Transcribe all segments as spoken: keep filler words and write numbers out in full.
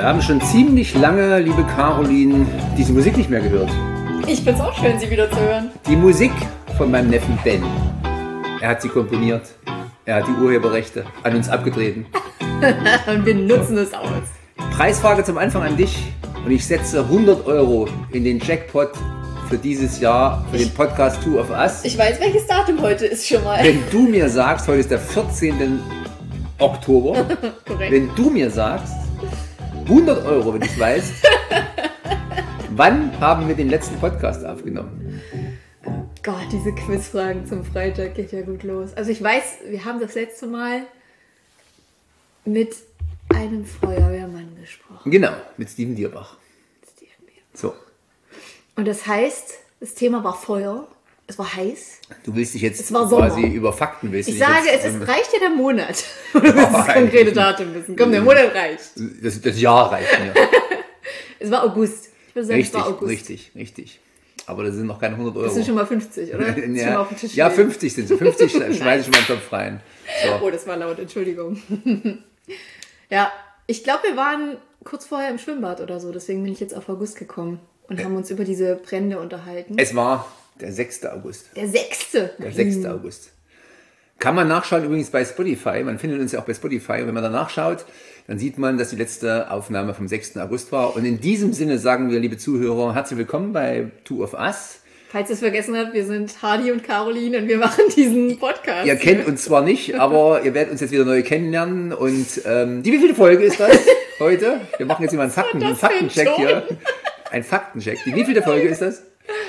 Wir haben schon ziemlich lange, liebe Caroline, diese Musik nicht mehr gehört. Ich find's auch schön, sie wieder zu hören. Die Musik von meinem Neffen Ben. Er hat sie komponiert. Er hat die Urheberrechte an uns abgetreten. Und wir nutzen es aus. Preisfrage zum Anfang an dich. Und ich setze hundert Euro in den Jackpot für dieses Jahr, für den Podcast Two of Us. Ich weiß, welches Datum heute ist schon mal. Wenn du mir sagst, heute ist der vierzehnten Oktober. Korrekt. Wenn du mir sagst, hundert Euro, wenn du es weißt, wann haben wir den letzten Podcast aufgenommen? Gott, diese Quizfragen zum Freitag geht ja gut los. Also ich weiß, wir haben das letzte Mal mit einem Feuerwehrmann gesprochen. Genau, mit Steven Dierbach. Steven Dierbach. So. Und das heißt, das Thema war Feuer, es war heiß. Du willst dich jetzt Es war Sommer. quasi über Fakten willst du Ich dich sage, jetzt, es ähm, ist, reicht ja der Monat. Du willst das Nein. konkrete Datum wissen. Komm, der Monat reicht. Das, das Jahr reicht mir. Es war August. Ich würde sagen, Richtig, es war August. richtig, richtig. Aber das sind noch keine hundert Euro. Das sind schon mal fünfzig, oder? Das ist schon mal ja, auf dem Tisch ja, stehen. fünfzig sind sie. fünfzig schmeiße ich schon mal in den Topf rein. So. Oh, das war laut, Entschuldigung. Ja, ich glaube, wir waren kurz vorher im Schwimmbad oder so, deswegen bin ich jetzt auf August gekommen und haben uns über diese Brände unterhalten. Es war der sechste August. Der sechste. Der sechste August. Kann man nachschauen übrigens bei Spotify. Man findet uns ja auch bei Spotify. Und wenn man da nachschaut, dann sieht man, dass die letzte Aufnahme vom sechsten August war. Und in diesem Sinne sagen wir, liebe Zuhörer, herzlich willkommen bei Two of Us. Falls ihr es vergessen habt, wir sind Hardy und Caroline und wir machen diesen Podcast. Ihr kennt uns zwar nicht, aber ihr werdet uns jetzt wieder neu kennenlernen. Und ähm, die wievielte Folge ist das heute? Wir machen jetzt immer einen, Fakten, einen Faktencheck hier. Ein Faktencheck. Die wievielte Folge ist das?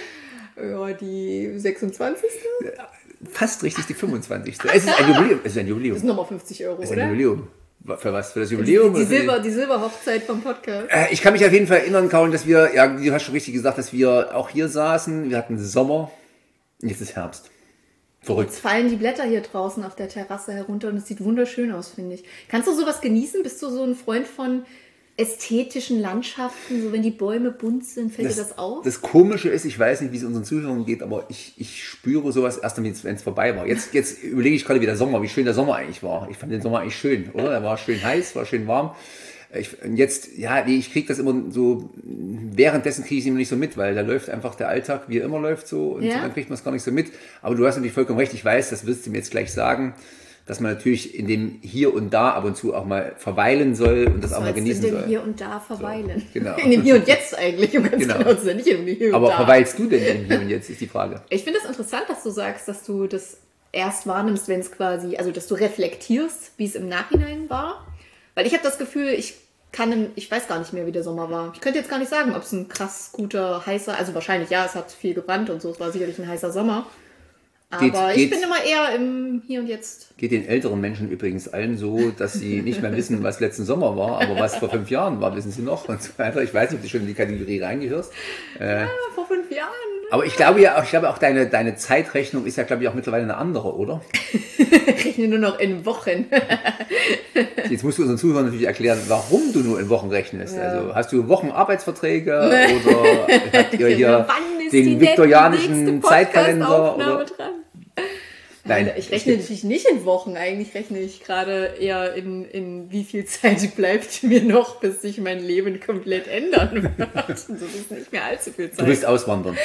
Ja, die sechsundzwanzigste Fast richtig, die fünfundzwanzigste Es ist ein Jubiläum. Es ist ein Jubiläum. Das sind nochmal fünfzig Euro, Es ist ein oder? Jubiläum. Für was? Für das Jubiläum? Die, die, oder für Silber, die Silberhochzeit vom Podcast. Äh, Ich kann mich auf jeden Fall erinnern, Karin, dass wir, ja, du hast schon richtig gesagt, dass wir auch hier saßen. Wir hatten Sommer. Und jetzt ist Herbst. Verrückt. Jetzt fallen die Blätter hier draußen auf der Terrasse herunter und es sieht wunderschön aus, finde ich. Kannst du sowas genießen? Bist du so ein Freund von ästhetischen Landschaften, so wenn die Bäume bunt sind, fällt dir das auf? Das Komische ist, ich weiß nicht, wie es unseren Zuhörern geht, aber ich, ich spüre sowas erst dann, wenn es vorbei war. Jetzt, jetzt überlege ich gerade, wie der Sommer, wie schön der Sommer eigentlich war. Ich fand den Sommer eigentlich schön, oder? Er war schön heiß, war schön warm. Ich, und jetzt, ja, nee, ich kriege das immer so, währenddessen kriege ich es immer nicht so mit, weil da läuft einfach der Alltag, wie er immer läuft so und Ja. dann kriegt man es gar nicht so mit. Aber du hast natürlich vollkommen recht, ich weiß, das wirst du mir jetzt gleich sagen, dass man natürlich in dem Hier und Da ab und zu auch mal verweilen soll und das auch mal Sollst genießen in dem soll. Hier und Da verweilen. So, genau. In dem Hier und Jetzt eigentlich, um ganz Genau. genau zu sein, nicht in dem Hier und Aber Da. verweilst du denn im Hier und Jetzt, ist die Frage. Ich finde es das interessant, dass du sagst, dass du das erst wahrnimmst, wenn es quasi, also dass du reflektierst, wie es im Nachhinein war. Weil ich habe das Gefühl, ich kann, im, ich weiß gar nicht mehr, wie der Sommer war. Ich könnte jetzt gar nicht sagen, ob es ein krass guter, heißer, also wahrscheinlich ja, es hat viel gebrannt und so, es war sicherlich ein heißer Sommer. Aber Geht- ich geht- bin immer eher im Hier und Jetzt. Geht den älteren Menschen übrigens allen so, dass sie nicht mehr wissen, was letzten Sommer war, aber was vor fünf Jahren war, wissen sie noch und so weiter. Ich weiß nicht, ob du schon in die Kategorie reingehörst. Ja, vor fünf Jahren. Aber ich glaube ja, auch- ich glaube auch deine, deine Zeitrechnung ist ja, glaube ich, auch mittlerweile eine andere, oder? Ich rechne nur noch in Wochen. Jetzt musst du unseren Zuhörern natürlich erklären, warum du nur in Wochen rechnest. Ja. Also hast du Wochenarbeitsverträge oder habt ihr hier Wann ist die den nächste viktorianischen Zeitkalender? Podcast-Aufnahme Oder? dran? Nein, Ich rechne natürlich nicht in Wochen, eigentlich rechne ich gerade eher in, in wie viel Zeit bleibt mir noch, bis sich mein Leben komplett ändern wird. Das ist nicht mehr allzu viel Zeit. Du willst auswandern.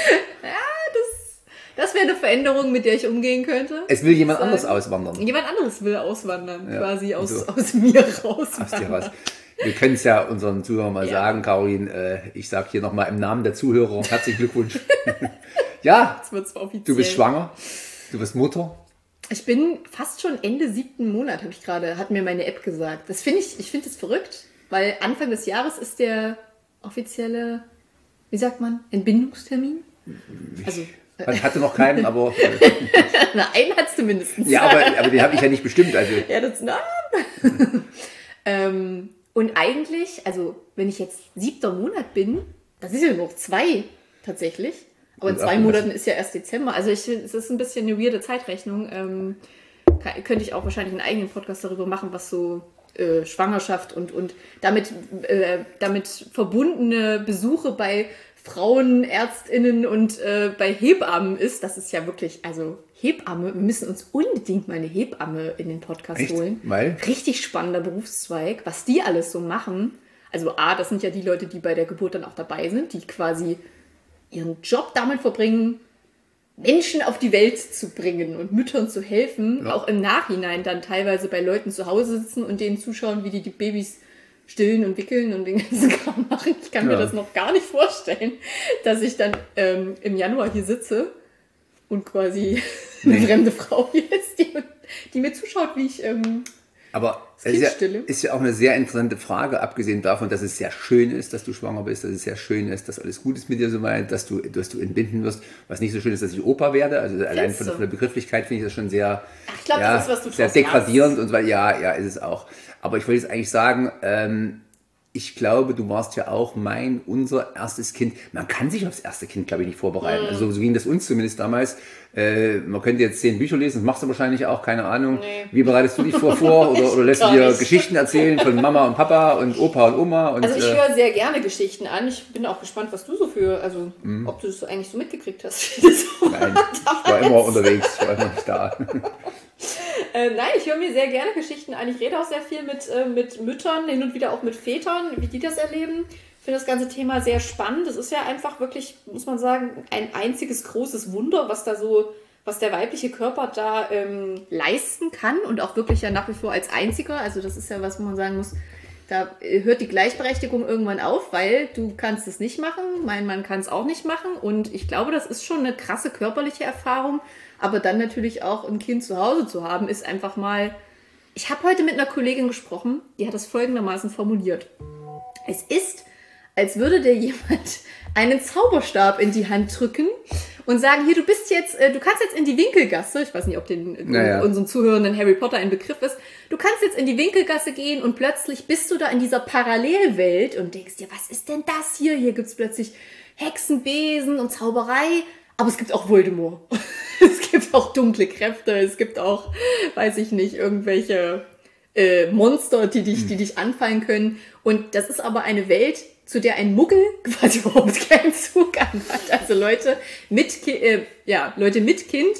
Das wäre eine Veränderung, mit der ich umgehen könnte. Es will jemand Sagen. anders auswandern. Jemand anderes will auswandern, Ja, quasi aus, so. aus mir raus. Aus dir was. Wir können es ja unseren Zuhörern mal Ja. sagen, Caroline, äh, ich sage hier nochmal im Namen der Zuhörer, herzlichen Glückwunsch. Ja, Jetzt wird's offiziell. du bist schwanger, du bist Mutter. Ich bin fast schon Ende siebten Monat, habe ich gerade, hat mir meine App gesagt. Das finde ich, ich finde das verrückt, weil Anfang des Jahres ist der offizielle, wie sagt man, Entbindungstermin? Also, Ich hatte noch keinen, aber äh, na, einen hat es zumindest. ja, aber, aber den habe ich ja nicht bestimmt. Also Ja, das na. ähm, und eigentlich, also wenn ich jetzt siebter Monat bin, das ist ja nur noch zwei tatsächlich. Aber in Und zwei ach, Monaten ist ja erst Dezember. Also ich finde, es ist ein bisschen eine weirde Zeitrechnung. Ähm, kann, könnte ich auch wahrscheinlich einen eigenen Podcast darüber machen, was so äh, Schwangerschaft und, und damit, äh, damit verbundene Besuche bei Frauenärztinnen und äh, bei Hebammen ist. Das ist ja wirklich, also Hebamme, wir müssen uns unbedingt mal eine Hebamme in den Podcast Echt? holen. Weil? Richtig spannender Berufszweig, was die alles so machen. Also A, das sind ja die Leute, die bei der Geburt dann auch dabei sind, die quasi ihren Job damit verbringen, Menschen auf die Welt zu bringen und Müttern zu helfen, ja. Auch im Nachhinein dann teilweise bei Leuten zu Hause sitzen und denen zuschauen, wie die die Babys stillen und wickeln und den ganzen Kram machen. Ich kann ja. mir das noch gar nicht vorstellen, dass ich dann ähm, im Januar hier sitze und quasi nee. eine fremde Frau hier ist, die, die mir zuschaut, wie ich ähm, Aber es ist ja, ist ja auch eine sehr interessante Frage, abgesehen davon, dass es sehr schön ist, dass du schwanger bist, dass es sehr schön ist, dass alles gut ist mit dir soweit, dass du, dass du entbinden wirst. Was nicht so schön ist, dass ich Opa werde. Also allein von, von der Begrifflichkeit finde ich das schon sehr, Ach, ich glaub, ja, das ist, was du sehr degradierend hast. Und so weiter. Ja, ja, ist es auch. Aber ich wollte jetzt eigentlich sagen, ähm, ich glaube, du warst ja auch mein, unser erstes Kind. Man kann sich aufs erste Kind, glaube ich, nicht vorbereiten. Mm. Also so ging das uns zumindest damals. Äh, man könnte jetzt zehn Bücher lesen, das machst du wahrscheinlich auch, keine Ahnung. Nee. Wie bereitest du dich vor, vor oder, oder lässt du dir nicht. Geschichten erzählen von Mama und Papa und Opa und Oma? Und, also ich äh, höre sehr gerne Geschichten an. Ich bin auch gespannt, was du so für, also mm. ob du das eigentlich so mitgekriegt hast. Wie das so Nein, ich war immer unterwegs, ich war immer nicht da. Äh, nein, ich höre mir sehr gerne Geschichten an. Ich rede auch sehr viel mit, äh, mit Müttern, hin und wieder auch mit Vätern, wie die das erleben. Ich finde das ganze Thema sehr spannend. Es ist ja einfach wirklich, muss man sagen, ein einziges großes Wunder, was da so, was der weibliche Körper da ähm, leisten kann und auch wirklich ja nach wie vor als einziger. Also das ist ja was, wo man sagen muss, da hört die Gleichberechtigung irgendwann auf, weil du kannst es nicht machen, mein Mann kann es auch nicht machen. Und ich glaube, das ist schon eine krasse körperliche Erfahrung. Aber dann natürlich auch ein Kind zu Hause zu haben, ist einfach mal... Ich habe heute mit einer Kollegin gesprochen, die hat das folgendermaßen formuliert. Es ist, als würde dir jemand einen Zauberstab in die Hand drücken und sagen, hier, du bist jetzt, du kannst jetzt in die Winkelgasse, ich weiß nicht, ob den naja. unseren Zuhörenden Harry Potter ein Begriff ist, du kannst jetzt in die Winkelgasse gehen und plötzlich bist du da in dieser Parallelwelt und denkst dir, was ist denn das hier? Hier gibt's plötzlich Hexenbesen und Zauberei, aber es gibt auch Voldemort. Es gibt auch dunkle Kräfte, es gibt auch, weiß ich nicht, irgendwelche äh, Monster, die dich, die dich anfallen können. Und das ist aber eine Welt, zu der ein Muggel quasi überhaupt keinen Zugang hat. Also Leute mit, Ki- äh, ja, Leute mit Kind,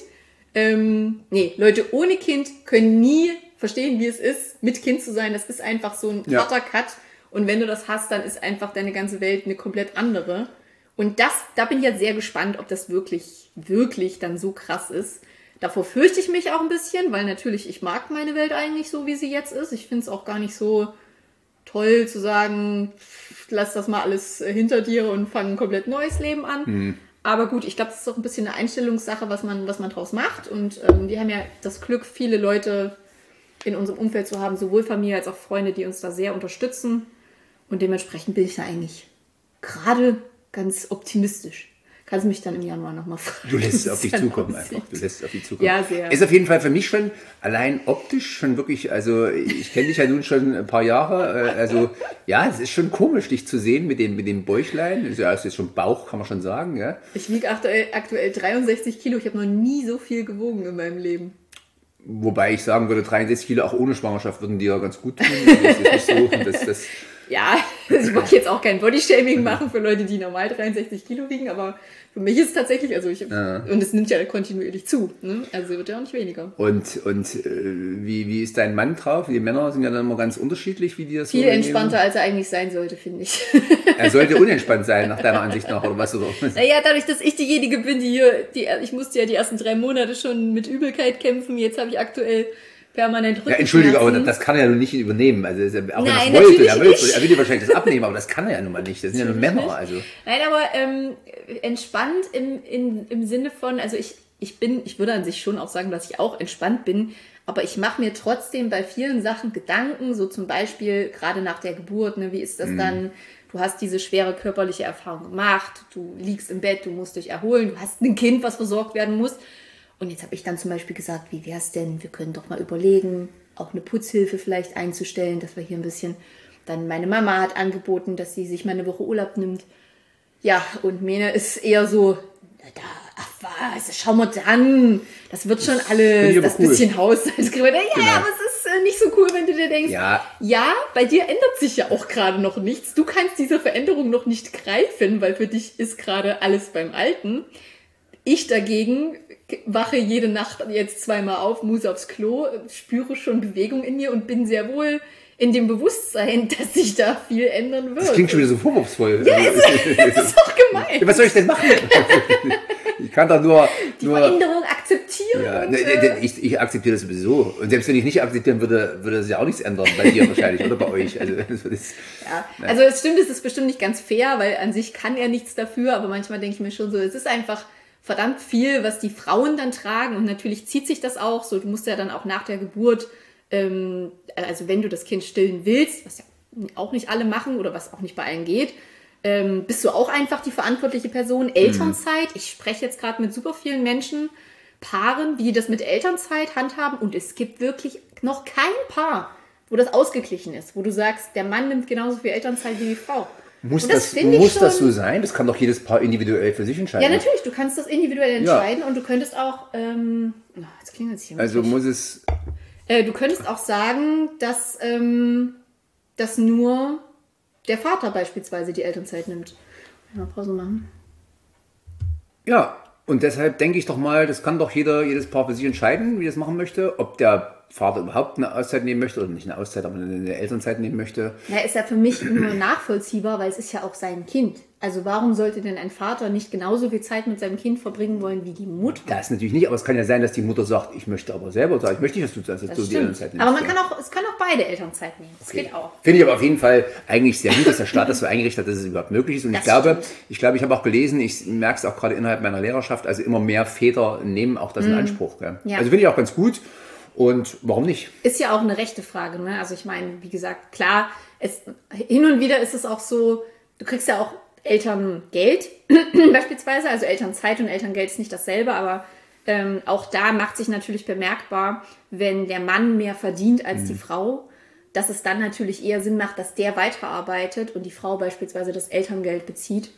ähm, nee, Leute ohne Kind können nie verstehen, wie es ist, mit Kind zu sein. Das ist einfach so ein ja. harter Cut. Und wenn du das hast, dann ist einfach deine ganze Welt eine komplett andere. Und das, da bin ich jetzt sehr gespannt, ob das wirklich, wirklich dann so krass ist. Davor fürchte ich mich auch ein bisschen, weil natürlich, ich mag meine Welt eigentlich so, wie sie jetzt ist. Ich finde es auch gar nicht so toll zu sagen, lass das mal alles hinter dir und fang ein komplett neues Leben an. Mhm. Aber gut, ich glaube, das ist auch ein bisschen eine Einstellungssache, was man, was man draus macht. Und ähm, wir haben ja das Glück, viele Leute in unserem Umfeld zu haben, sowohl Familie als auch Freunde, die uns da sehr unterstützen. Und dementsprechend bin ich da eigentlich gerade ganz optimistisch. Kannst mich dann im Januar nochmal fragen. Du lässt es auf dich zukommen einfach. Du lässt es auf dich zukommen. Ja, sehr. Ist auf jeden Fall für mich schon allein optisch schon wirklich, also ich kenne dich ja nun schon ein paar Jahre, also ja, es ist schon komisch, dich zu sehen mit dem, mit dem Bäuchlein. Also ja, es ist schon Bauch, kann man schon sagen, ja. Ich wiege aktuell, aktuell dreiundsechzig Kilo. Ich habe noch nie so viel gewogen in meinem Leben. Wobei ich sagen würde, dreiundsechzig Kilo auch ohne Schwangerschaft würden dir ganz gut tun. Das ist nicht so, das, das ja, ich wollte jetzt auch kein Bodyshaming machen für Leute, die normal dreiundsechzig Kilo wiegen, aber für mich ist es tatsächlich, also ich, ja. und es nimmt ja kontinuierlich zu, ne? Also wird ja auch nicht weniger. Und, und äh, wie, wie ist dein Mann drauf? Die Männer sind ja dann immer ganz unterschiedlich, wie die das Viel so entspannter, als er eigentlich sein sollte, finde ich. Er sollte unentspannt sein, nach deiner Ansicht nach, oder was du so? Naja, dadurch, dass ich diejenige bin, die hier, die, ich musste ja die ersten drei Monate schon mit Übelkeit kämpfen, jetzt habe ich aktuell permanent Rückenschmerzen. Ja, Entschuldige, aber das kann er ja nun nicht übernehmen. Also auch Nein, wenn er es wollte, er will, er will dir wahrscheinlich das abnehmen, aber das kann er ja nun mal nicht. Das sind ja nur Männer. Also. Nein, aber ähm, entspannt im, in, im Sinne von, also ich, ich bin, ich würde an sich schon auch sagen, dass ich auch entspannt bin, aber ich mache mir trotzdem bei vielen Sachen Gedanken, so zum Beispiel gerade nach der Geburt, ne, wie ist das mm. dann? Du hast diese schwere körperliche Erfahrung gemacht, du liegst im Bett, du musst dich erholen, du hast ein Kind, was versorgt werden muss. Und jetzt habe ich dann zum Beispiel gesagt, wie wäre es denn, wir können doch mal überlegen, auch eine Putzhilfe vielleicht einzustellen, dass wir hier ein bisschen, dann meine Mama hat angeboten, dass sie sich mal eine Woche Urlaub nimmt. Ja, und Mene ist eher so, da, ach was, schau mal dann, das wird schon alles, das cool. bisschen Haushalt. Ja, genau. Aber es ist äh, nicht so cool, wenn du dir denkst, ja. ja, bei dir ändert sich ja auch gerade noch nichts. Du kannst diese Veränderung noch nicht greifen, weil für dich ist gerade alles beim Alten. Ich dagegen wache jede Nacht jetzt zweimal auf, muss aufs Klo, spüre schon Bewegung in mir und bin sehr wohl in dem Bewusstsein, dass sich da viel ändern wird. Das klingt schon wieder so vorwurfsvoll. Ja, ist, das ist doch gemein. Was soll ich denn machen? Ich kann doch nur... Die nur, Veränderung akzeptieren. Ja, und, ne, äh, ich, ich akzeptiere das sowieso. Und selbst wenn ich nicht akzeptieren würde, würde es ja auch nichts ändern. Bei dir wahrscheinlich oder bei euch. Also, das ist, ja. also es stimmt, es ist bestimmt nicht ganz fair, weil an sich kann er nichts dafür. Aber manchmal denke ich mir schon so, es ist einfach verdammt viel, was die Frauen dann tragen. Und natürlich zieht sich das auch so. Du musst ja dann auch nach der Geburt... Ähm, also wenn du das Kind stillen willst, was ja auch nicht alle machen oder was auch nicht bei allen geht, ähm, bist du auch einfach die verantwortliche Person. Elternzeit, ich spreche jetzt gerade mit super vielen Menschen, Paaren, wie die das mit Elternzeit handhaben und es gibt wirklich noch kein Paar, wo das ausgeglichen ist, wo du sagst, der Mann nimmt genauso viel Elternzeit wie die Frau. Muss, das, das, muss schon, das so sein? Das kann doch jedes Paar individuell für sich entscheiden. Ja, natürlich, du kannst das individuell entscheiden ja. Und du könntest auch, ähm, oh, jetzt klingelt es hier. Also muss es... Du könntest auch sagen, dass, ähm, dass nur der Vater beispielsweise die Elternzeit nimmt. Mal Pause machen. Ja, und deshalb denke ich doch mal, das kann doch jeder, jedes Paar für sich entscheiden, wie das machen möchte. Ob der Vater überhaupt eine Auszeit nehmen möchte oder nicht eine Auszeit, aber eine Elternzeit nehmen möchte. Ja, ist ja für mich nur nachvollziehbar, weil es ist ja auch sein Kind. Also warum sollte denn ein Vater nicht genauso viel Zeit mit seinem Kind verbringen wollen wie die Mutter? Das natürlich nicht, aber es kann ja sein, dass die Mutter sagt, ich möchte aber selber sagen, ich möchte nicht, dass du, dass das du die Elternzeit nimmst. Aber man kann auch, es kann auch beide Elternzeit nehmen. Das okay. geht auch. Finde ich aber auf jeden Fall eigentlich sehr gut, dass der Staat das so eingerichtet hat, dass es überhaupt möglich ist. Und das ich glaube, stimmt. ich glaube, ich habe auch gelesen, ich merke es auch gerade innerhalb meiner Lehrerschaft, also immer mehr Väter nehmen auch das in mhm. Anspruch. Gell? Ja. Also finde ich auch ganz gut. Und warum nicht? Ist ja auch eine rechte Frage. Ne? Also ich meine, wie gesagt, klar, es, hin und wieder ist es auch so, du kriegst ja auch Elterngeld beispielsweise, also Elternzeit und Elterngeld ist nicht dasselbe, aber ähm, auch da macht sich natürlich bemerkbar, wenn der Mann mehr verdient als mhm. die Frau, dass es dann natürlich eher Sinn macht, dass der weiterarbeitet und die Frau beispielsweise das Elterngeld bezieht.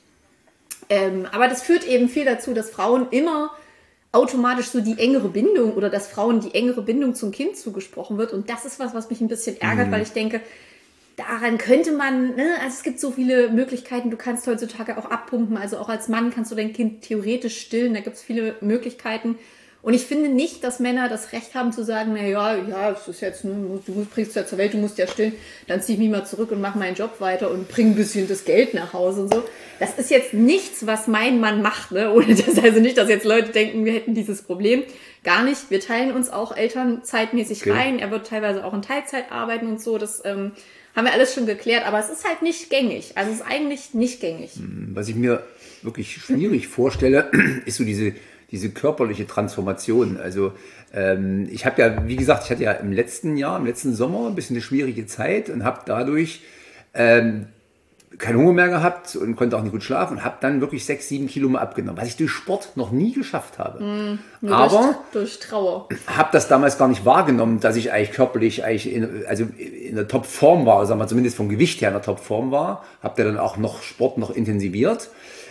Ähm, aber das führt eben viel dazu, dass Frauen immer automatisch so die engere Bindung oder dass Frauen die engere Bindung zum Kind zugesprochen wird. Und das ist was, was mich ein bisschen ärgert, mhm. weil ich denke, daran könnte man, ne, also es gibt so viele Möglichkeiten, du kannst heutzutage auch abpumpen, also auch als Mann kannst du dein Kind theoretisch stillen, da gibt es viele Möglichkeiten. Und ich finde nicht, dass Männer das Recht haben zu sagen, na ja, ja, es ist jetzt, ne, du bringst ja zur Welt, du musst ja stillen, dann zieh ich mich mal zurück und mache meinen Job weiter und bring ein bisschen das Geld nach Hause und so. Das ist jetzt nichts, was mein Mann macht, ne? Ohne das, also nicht, dass jetzt Leute denken, wir hätten dieses Problem. Gar nicht. Wir teilen uns auch elternzeitmäßig okay. rein. Er wird teilweise auch in Teilzeit arbeiten und so. Das ähm, haben wir alles schon geklärt, aber es ist halt nicht gängig. Also es ist eigentlich nicht gängig. Was ich mir wirklich schwierig vorstelle, ist so diese diese körperliche Transformation. Also ähm, ich habe ja, wie gesagt, ich hatte ja im letzten Jahr, im letzten Sommer ein bisschen eine schwierige Zeit und habe dadurch ähm, keinen Hunger mehr gehabt und konnte auch nicht gut schlafen und habe dann wirklich sechs, sieben Kilo mal abgenommen, was ich durch Sport noch nie geschafft habe. Mm, Aber durch, durch Trauer. Habe das damals gar nicht wahrgenommen, dass ich eigentlich körperlich eigentlich in, also in der Topform war, sagen wir zumindest vom Gewicht her in der Topform war. Habe da dann auch noch Sport noch intensiviert.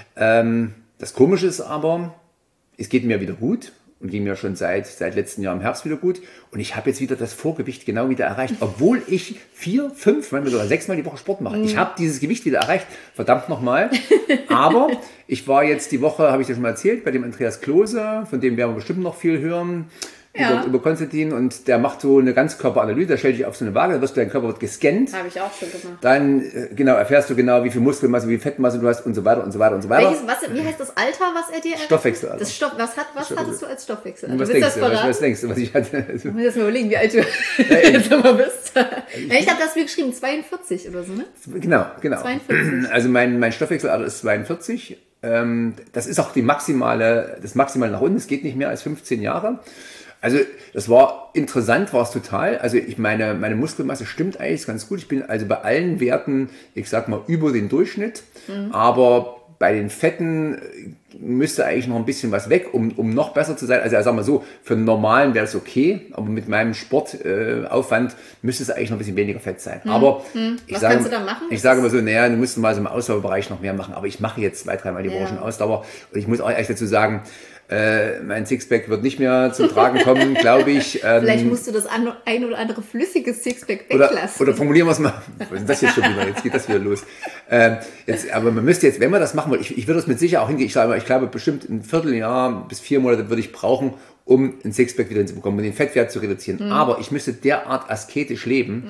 Ähm, das Komische ist aber, es geht mir wieder gut und ging mir schon seit, seit letztem Jahr im Herbst wieder gut. Und ich habe jetzt wieder das Vorgewicht genau wieder erreicht, obwohl ich vier, fünf, manchmal sogar sechs Mal die Woche Sport mache. Ich habe dieses Gewicht wieder erreicht, verdammt nochmal. Aber ich war jetzt die Woche, habe ich dir schon mal erzählt, bei dem Andreas Klose, von dem werden wir bestimmt noch viel hören, ja. über, über Konstantin. Und der macht so eine Ganzkörperanalyse, der stellt dich auf so eine Waage, da wirst du, dein Körper wird gescannt. Habe ich auch schon gemacht. Dann genau erfährst du genau, wie viel Muskelmasse, wie viel Fettmasse du hast und so weiter und so weiter und so weiter. Welches, was, wie heißt das Alter, was er dir errechnet? Stoffwechselalter. Das Stoff, was hat, was Stoffwechsel. hattest du als Stoffwechsel? Was, denkst du, was, was denkst du, was ich hatte? Ich muss jetzt mal überlegen, wie alt du jetzt immer bist. Ich habe das mir geschrieben, zweiundvierzig oder so, ne? Genau, genau. zweiundvierzig. Also mein, mein Stoffwechselalter ist zweiundvierzig. Das ist auch die maximale, das maximale nach unten. Es geht nicht mehr als fünfzehn Jahre. Also das war interessant, war es total. Also ich meine, meine Muskelmasse stimmt eigentlich ganz gut. Ich bin also bei allen Werten, ich sag mal, über den Durchschnitt. Mhm. Aber bei den Fetten müsste eigentlich noch ein bisschen was weg, um, um noch besser zu sein. Also ich sag mal so, für einen normalen wäre es okay, aber mit meinem Sportaufwand äh, müsste es eigentlich noch ein bisschen weniger Fett sein. Mhm. Aber mhm. ich was sage, kannst du da machen? Ich sage immer so, naja, du musst mal so im Ausdauerbereich noch mehr machen. Aber ich mache jetzt zwei, dreimal die Woche ja. schon Ausdauer. Und ich muss auch ehrlich dazu sagen, Äh, mein Sixpack wird nicht mehr zum Tragen kommen, glaube ich. Ähm, Vielleicht musst du das ein oder andere flüssiges Sixpack Oder, weglassen. oder formulieren wir es mal. Was ist das jetzt schon wieder? Jetzt geht das wieder los. Ähm, jetzt, aber man müsste jetzt, wenn man das machen will, ich, ich würde es mit Sicherheit auch hingehen. Ich sage mal, ich glaube, bestimmt ein Vierteljahr bis vier Monate würde ich brauchen, um ein Sixpack wieder hinzubekommen und den Fettwert zu reduzieren. Mhm. Aber ich müsste derart asketisch leben, mhm.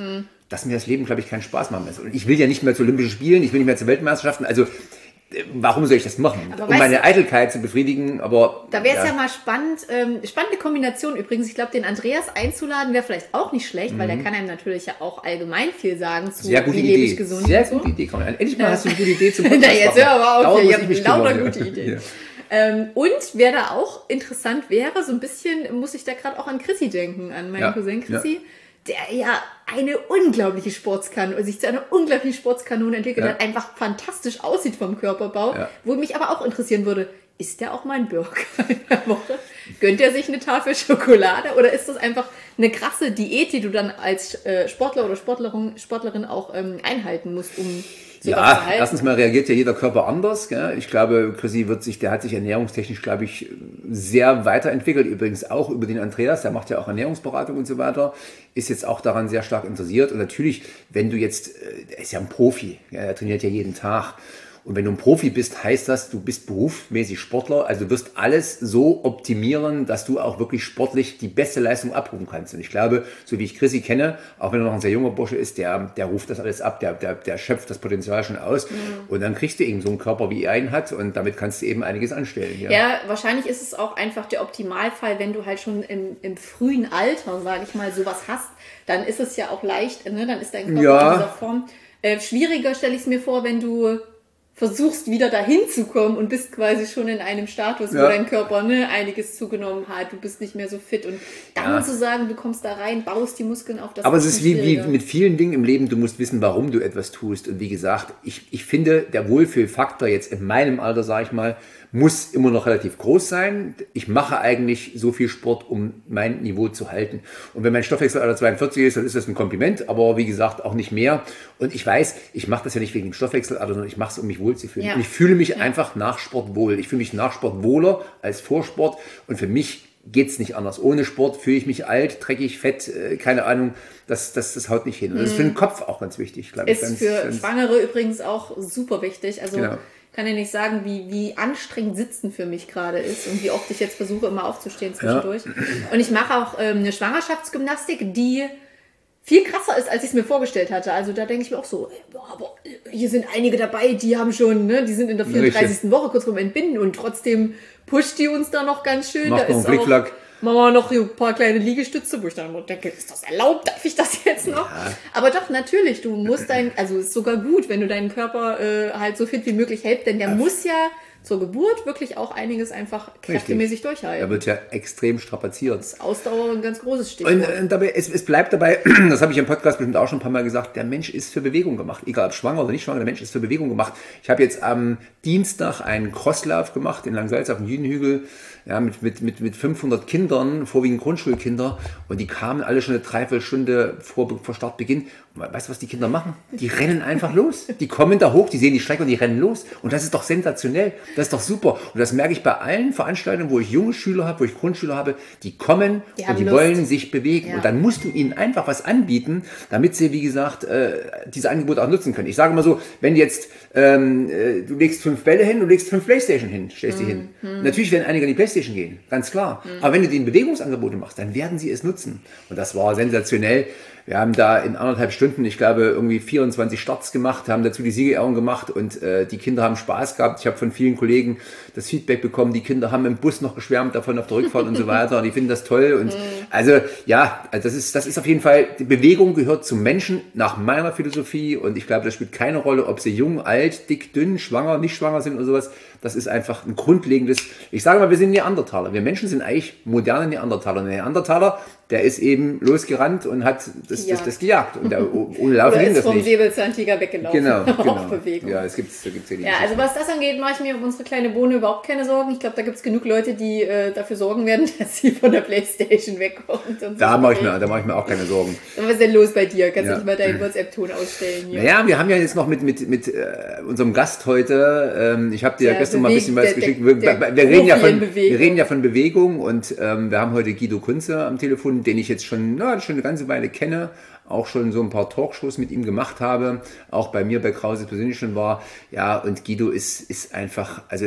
dass mir das Leben, glaube ich, keinen Spaß machen lässt. Und ich will ja nicht mehr zu Olympischen Spielen, ich will nicht mehr zu Weltmeisterschaften, also warum soll ich das machen? Aber um meine du, Eitelkeit zu befriedigen, aber... Da wäre es ja. ja mal spannend, ähm, spannende Kombination übrigens. Ich glaube, den Andreas einzuladen wäre vielleicht auch nicht schlecht, mhm. weil der kann einem natürlich ja auch allgemein viel sagen zu Sehr gute wie Idee. lebe ich gesund. Sehr so. gute Idee. Komm, endlich mal hast du eine gute Idee zum Podcast. Na, jetzt hör aber auf, hier, ich habe lauter kümmern. gute Ideen. Ja. Ähm, und wer da auch interessant wäre, so ein bisschen muss ich da gerade auch an Chrissy denken, an meinen ja. Cousin Chrissy. Ja. Der ja eine unglaubliche Sportskanone, sich zu einer unglaublichen Sportskanone entwickelt ja. hat, einfach fantastisch aussieht vom Körperbau, ja. wo mich aber auch interessieren würde, ist der auch mal ein Burger in der Woche? Gönnt er sich eine Tafel Schokolade oder ist das einfach eine krasse Diät, die du dann als äh, Sportler oder Sportlerin, Sportlerin auch ähm, einhalten musst, um ja, erstens mal reagiert ja jeder Körper anders. Gell? Ich glaube, Chrissy wird sich, der hat sich ernährungstechnisch, glaube ich, sehr weiterentwickelt. Übrigens auch über den Andreas, der macht ja auch Ernährungsberatung und so weiter, ist jetzt auch daran sehr stark interessiert. Und natürlich, wenn du jetzt, er ist ja ein Profi, ja, er trainiert ja jeden Tag. Und wenn du ein Profi bist, heißt das, du bist berufsmäßig Sportler, also du wirst alles so optimieren, dass du auch wirklich sportlich die beste Leistung abrufen kannst. Und ich glaube, so wie ich Chrissy kenne, auch wenn er noch ein sehr junger Bursche ist, der, der ruft das alles ab, der, der, der schöpft das Potenzial schon aus. Mhm. Und dann kriegst du eben so einen Körper, wie er ihn hat, und damit kannst du eben einiges anstellen. Ja, ja, wahrscheinlich ist es auch einfach der Optimalfall, wenn du halt schon im, im frühen Alter, sage ich mal, sowas hast, dann ist es ja auch leicht, ne? Dann ist dein Körper ja. in dieser Form. Äh, schwieriger stelle ich es mir vor, wenn du versuchst wieder dahin zu kommen und bist quasi schon in einem Status, ja. wo dein Körper ne, einiges zugenommen hat, du bist nicht mehr so fit und dann ja. zu sagen, du kommst da rein, baust die Muskeln auf. Das Aber es ist wie, wie mit vielen Dingen im Leben, du musst wissen, warum du etwas tust. Und wie gesagt, ich, ich finde, der Wohlfühlfaktor jetzt in meinem Alter, sage ich mal, muss immer noch relativ groß sein. Ich mache eigentlich so viel Sport, um mein Niveau zu halten. Und wenn mein Stoffwechselalter zweiundvierzig ist, dann ist das ein Kompliment, aber wie gesagt, auch nicht mehr. Und ich weiß, ich mache das ja nicht wegen dem Stoffwechselalter, sondern ich mache es, um mich wohlzufühlen. Ja. Und ich fühle mich ja. einfach nach Sport wohl. Ich fühle mich nach Sport wohler als vor Sport. Und für mich geht's nicht anders. Ohne Sport fühle ich mich alt, dreckig, fett, äh, keine Ahnung. Das, das, das haut nicht hin. Und das ist für den Kopf auch ganz wichtig, glaube ich. Ist ganz, für ganz Schwangere übrigens auch super wichtig. Also genau. kann ja nicht sagen, wie, wie anstrengend Sitzen für mich gerade ist und wie oft ich jetzt versuche, immer aufzustehen zwischendurch. Ja. Und ich mache auch ähm, eine Schwangerschaftsgymnastik, die viel krasser ist, als ich es mir vorgestellt hatte. Also da denke ich mir auch so, boah, aber hier sind einige dabei, die haben schon, ne, die sind in der vierunddreißigsten Woche kurz vorm Entbinden und trotzdem pusht die uns da noch ganz schön. Macht da noch ist einen Flickflack. Machen wir noch ein paar kleine Liegestütze, wo ich dann immer denke, ist das erlaubt? Darf ich das jetzt noch? Ja. Aber doch, natürlich, du musst dein, also ist sogar gut, wenn du deinen Körper äh, halt so fit wie möglich hältst, denn der ja. muss ja zur Geburt wirklich auch einiges einfach kräftemäßig Richtig. durchhalten. Er wird ja extrem strapaziert. Das ist Ausdauer ein ganz großes Stichwort. Und, und dabei, es, es bleibt dabei, das habe ich im Podcast bestimmt auch schon ein paar Mal gesagt, der Mensch ist für Bewegung gemacht. Egal ob schwanger oder nicht schwanger, der Mensch ist für Bewegung gemacht. Ich habe jetzt am Dienstag einen Crosslauf gemacht in Langsalz auf dem Jüdenhügel, ja, mit, mit, mit, mit fünfhundert Kindern, vorwiegend Grundschulkinder, und die kamen alle schon eine Dreiviertelstunde vor, vor Startbeginn. Und weißt du, was die Kinder machen? Die rennen einfach los. Die kommen da hoch, die sehen die Strecke und die rennen los. Und das ist doch sensationell. Das ist doch super. Und das merke ich bei allen Veranstaltungen, wo ich junge Schüler habe, wo ich Grundschüler habe, die kommen die und die Lust. wollen sich bewegen. Ja. Und dann musst du ihnen einfach was anbieten, damit sie, wie gesagt, äh, diese Angebote auch nutzen können. Ich sage mal so, wenn jetzt ähm, äh, du legst fünf Bälle hin, du legst fünf Playstation hin, stellst die hm, hin. Hm. Natürlich werden einige an die Playstation gehen, ganz klar. Hm. Aber wenn du denen Bewegungsangebote machst, dann werden sie es nutzen. Und das war sensationell. Wir haben da in anderthalb Stunden, ich glaube, irgendwie vierundzwanzig Starts gemacht, haben dazu die Siegerehrung gemacht und äh, die Kinder haben Spaß gehabt. Ich habe von vielen Kollegen das Feedback bekommen, die Kinder haben im Bus noch geschwärmt davon auf der Rückfahrt und so weiter. Und die finden das toll. Und also ja, also das ist, das ist auf jeden Fall, die Bewegung gehört zum Menschen nach meiner Philosophie. Und ich glaube, das spielt keine Rolle, ob sie jung, alt, dick, dünn, schwanger, nicht schwanger sind oder sowas. Das ist einfach ein grundlegendes, ich sage mal, wir sind Neandertaler. Wir Menschen sind eigentlich moderne Neandertaler. Ein Neandertaler, der ist eben losgerannt und hat das, das, das gejagt. Und der, ohne Laufen ging das nicht. Oder ist vom Säbelzahntiger weggelaufen. Genau, genau. Auf Bewegung. Ja, es gibt's, da gibt's ja die Ja, also was das angeht, mache ich mir um unsere kleine Bohne überhaupt keine Sorgen. Ich glaube, da gibt es genug Leute, die äh, dafür sorgen werden, dass sie von der Playstation wegkommt. Und da mache ich, mir, mach ich mir auch keine Sorgen. Was ist denn los bei dir? Kannst du ja. nicht mal deinen WhatsApp-Ton ausstellen? Hier? Naja, wir haben ja jetzt noch mit, mit, mit äh, unserem Gast heute, ähm, ich habe dir ja gestern mal ein bisschen was geschickt. Wir, wir, wir, reden ja von, wir reden ja von Bewegung und ähm, wir haben heute Guido Kunze am Telefon, den ich jetzt schon, na, schon eine ganze Weile kenne, auch schon so ein paar Talkshows mit ihm gemacht habe, auch bei mir bei Krause persönlich schon war. Ja, und Guido ist, ist einfach, also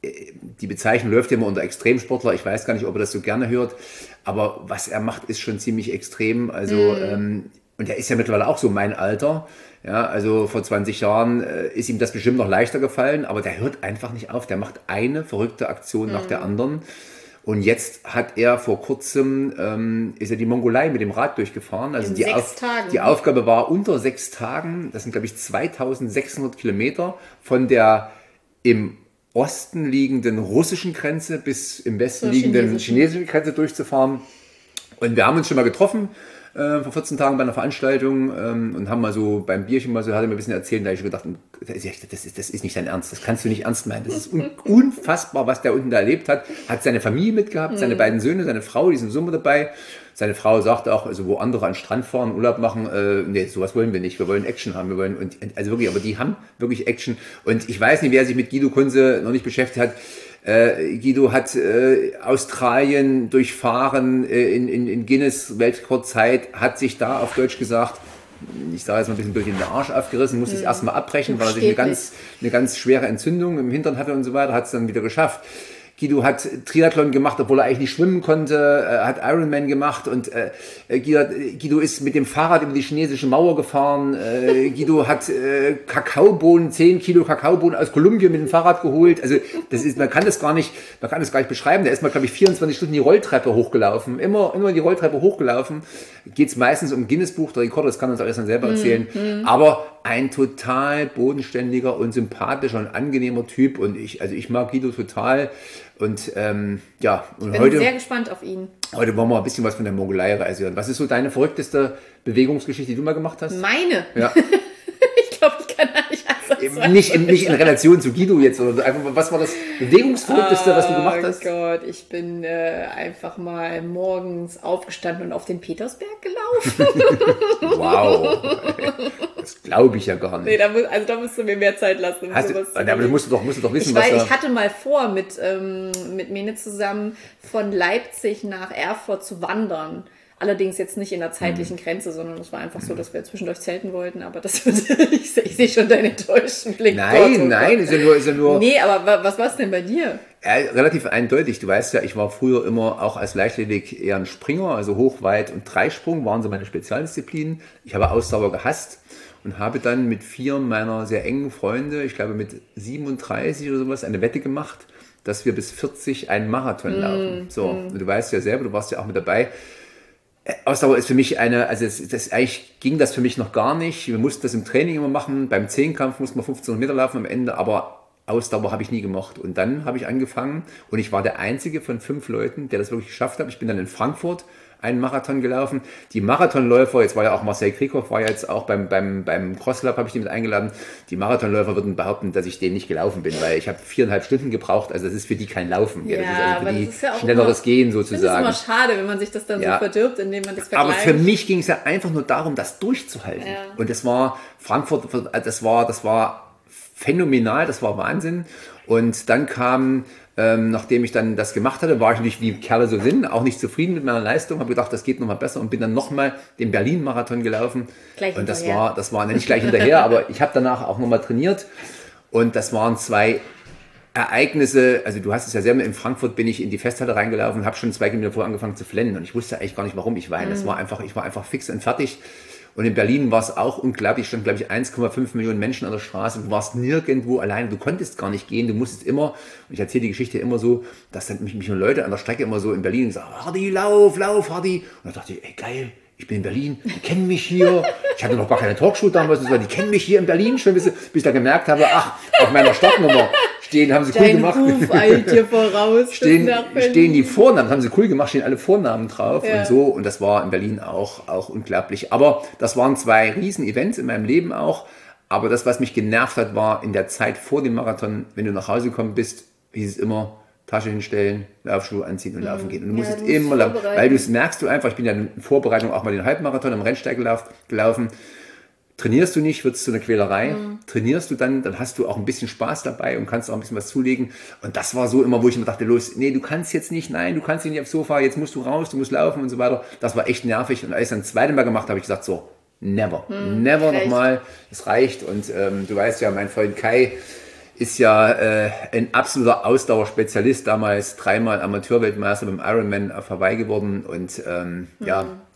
die Bezeichnung läuft ja immer unter Extremsportler. Ich weiß gar nicht, ob er das so gerne hört, aber was er macht, ist schon ziemlich extrem. Also mm. ähm, und der ist ja mittlerweile auch so mein Alter. Ja, also vor zwanzig Jahren äh, ist ihm das bestimmt noch leichter gefallen, aber der hört einfach nicht auf. Der macht eine verrückte Aktion nach der anderen. Und jetzt hat er vor kurzem, ähm, ist er die Mongolei mit dem Rad durchgefahren. Also In die, sechs Auf, Tagen. die Aufgabe war unter sechs Tagen, das sind glaube ich zweitausendsechshundert Kilometer von der im Osten liegenden russischen Grenze bis im Westen Zur liegenden chinesischen. chinesischen Grenze durchzufahren. Und wir haben uns schon mal getroffen äh, vor vierzehn Tagen bei einer Veranstaltung ähm, und haben mal so beim Bierchen mal so, hat er mir ein bisschen erzählt, da habe ich schon gedacht, das ist, das, ist, das ist nicht dein Ernst, das kannst du nicht ernst meinen. Das ist un unfassbar, was der unten da erlebt hat. Hat seine Familie mitgehabt, seine beiden Söhne, seine Frau, die sind so mit dabei. Seine Frau sagt auch, also wo andere an den Strand fahren, Urlaub machen, äh, nee, sowas wollen wir nicht. Wir wollen Action haben. Wir wollen, und, also wirklich, aber die haben wirklich Action. Und ich weiß nicht, wer sich mit Guido Kunze noch nicht beschäftigt hat. Äh, Guido hat äh, Australien durchfahren äh, in, in, in Guinness Weltrekordzeit, hat sich da auf Deutsch gesagt, ich sage jetzt mal ein bisschen durch den Arsch aufgerissen, musste es Mhm. erstmal abbrechen, weil er sich eine ganz, eine ganz schwere Entzündung im Hintern hatte und so weiter, hat es dann wieder geschafft. Guido hat Triathlon gemacht, obwohl er eigentlich nicht schwimmen konnte, äh, hat Ironman gemacht und äh, Guido, Guido ist mit dem Fahrrad über die chinesische Mauer gefahren. Äh, Guido hat äh, Kakaobohnen, zehn Kilo Kakaobohnen aus Kolumbien mit dem Fahrrad geholt. Also das ist, man kann das gar nicht, man kann das gar nicht beschreiben. Der ist mal, glaube ich, vierundzwanzig Stunden die Rolltreppe hochgelaufen. Immer, immer die Rolltreppe hochgelaufen. Geht es meistens um Guinness-Buch der Rekorde, das kann uns alles dann selber erzählen. Mhm. Aber ein total bodenständiger und sympathischer und angenehmer Typ. Und ich, also ich mag Guido total. Und ähm, ja, und Ich bin heute, sehr gespannt auf ihn. heute wollen wir ein bisschen was von der Mongolei-Reise hören. Was ist so deine verrückteste Bewegungsgeschichte, die du mal gemacht hast? Meine? Ja. Ich glaube, ich kann da nicht anders Nicht in, nicht in Relation zu Guido jetzt, oder einfach, was war das Bewegungsverrückteste, was du gemacht hast? Oh Gott, ich bin äh, einfach mal morgens aufgestanden und auf den Petersberg gelaufen. Wow, das glaube ich ja gar nicht. Nee, da muss, also da musst du mir mehr Zeit lassen. Um Hast du, sowas zu aber du erleben. musst doch, musst du doch wissen, Ich, was weiß, da... ich hatte mal vor, mit, ähm, mit Mene zusammen von Leipzig nach Erfurt zu wandern. Allerdings jetzt nicht in der zeitlichen Grenze, sondern es war einfach so, dass wir zwischendurch zelten wollten. Aber das wird, ich, sehe- ich sehe schon deinen enttäuschten Blick. Nein, Gott, oh nein, Gott. ist ja nur... Ist ja nur Nee, aber wa- was war es denn bei dir? Ja, relativ eindeutig. Du weißt ja, ich war früher immer auch als Leichtathletik eher ein Springer, also Hoch-, Weit- und Dreisprung waren so meine Spezialdisziplinen. Ich habe Ausdauer gehasst und habe dann mit vier meiner sehr engen Freunde, ich glaube mit siebenunddreißig oder sowas, eine Wette gemacht, dass wir bis vierzig einen Marathon laufen. So, und du weißt ja selber, du warst ja auch mit dabei. Ausdauer ist für mich eine, also das, das, eigentlich ging das für mich noch gar nicht. Wir mussten das im Training immer machen. Beim Zehnkampf mussten wir fünfzehnhundert Meter laufen am Ende, aber Ausdauer habe ich nie gemocht. Und dann habe ich angefangen und ich war der einzige von fünf Leuten, der das wirklich geschafft hat. Ich bin dann in Frankfurt einen Marathon gelaufen. Die Marathonläufer, jetzt war ja auch Marcel Krieghoff, war ja jetzt auch beim, beim, beim Crosslab, habe ich den mit eingeladen. Die Marathonläufer würden behaupten, dass ich den nicht gelaufen bin, weil ich habe viereinhalb Stunden gebraucht. Also das ist für die kein Laufen. Ja, das ist also aber für die das ist ja auch schnelleres immer- Gehen Ich finde es sozusagen. immer schade, wenn man sich das dann Ja. so verdirbt, indem man das Aber vergleicht. für mich ging es ja einfach nur darum, das durchzuhalten. Ja. Und das war Frankfurt, das war, das war phänomenal, das war Wahnsinn. Und dann kam, ähm, nachdem ich dann das gemacht hatte, war ich natürlich, wie Kerle so sind, auch nicht zufrieden mit meiner Leistung, habe gedacht, das geht nochmal besser und bin dann nochmal den Berlin-Marathon gelaufen. Gleich und das hinterher. war, das war nicht gleich hinterher, aber ich habe danach auch nochmal trainiert. Und das waren zwei Ereignisse, also du hast es ja selber, in Frankfurt bin ich in die Festhalle reingelaufen und habe schon zwei Kilometer vorher angefangen zu flennen und ich wusste eigentlich gar nicht, warum ich weine. Es war einfach, ich war einfach fix und fertig. Und in Berlin war es auch unglaublich, stand glaube ich eins Komma fünf Millionen Menschen an der Straße, du warst nirgendwo alleine, du konntest gar nicht gehen, du musstest immer, und ich erzähle die Geschichte immer so, dass dann mich, mich nur Leute an der Strecke immer so in Berlin sagen, Hardy, lauf, lauf, Hardy. Und da dachte ich, ey geil, ich bin in Berlin, die kennen mich hier. Ich hatte noch gar keine Talkshow damals, die kennen mich hier in Berlin schon, bis, bis ich da gemerkt habe, ach, auf meiner Startnummer stehen, haben sie cool Dein gemacht. Ruf eilt dir voraus. bis Stehen, nach Berlin. stehen die Vornamen, haben sie cool gemacht, stehen alle Vornamen drauf Ja. und so. Und das war in Berlin auch, auch unglaublich. Aber das waren zwei Riesen-Events in meinem Leben auch. Aber das, was mich genervt hat, war in der Zeit vor dem Marathon, wenn du nach Hause gekommen bist, hieß es immer, Tasche hinstellen, Laufschuhe anziehen und laufen gehen. Und du Ja, musstest du musst immer laufen, vorbereiten. weil du es merkst du einfach, ich bin ja in Vorbereitung auch mal den Halbmarathon am Rennsteig gelauf- gelaufen. Trainierst du nicht, wird es zu einer Quälerei. Mhm. Trainierst du dann, dann hast du auch ein bisschen Spaß dabei und kannst auch ein bisschen was zulegen. Und das war so immer, wo ich immer dachte, los, nee, du kannst jetzt nicht, nein, du kannst nicht aufs Sofa, jetzt musst du raus, du musst laufen und so weiter. Das war echt nervig. Und als ich es dann das zweite Mal gemacht habe, habe ich gesagt, so, never, never reicht. nochmal, das reicht. Und ähm, du weißt ja, mein Freund Kai ist ja äh, ein absoluter Ausdauerspezialist, damals dreimal Amateurweltmeister beim Ironman auf Hawaii geworden und ähm, ja,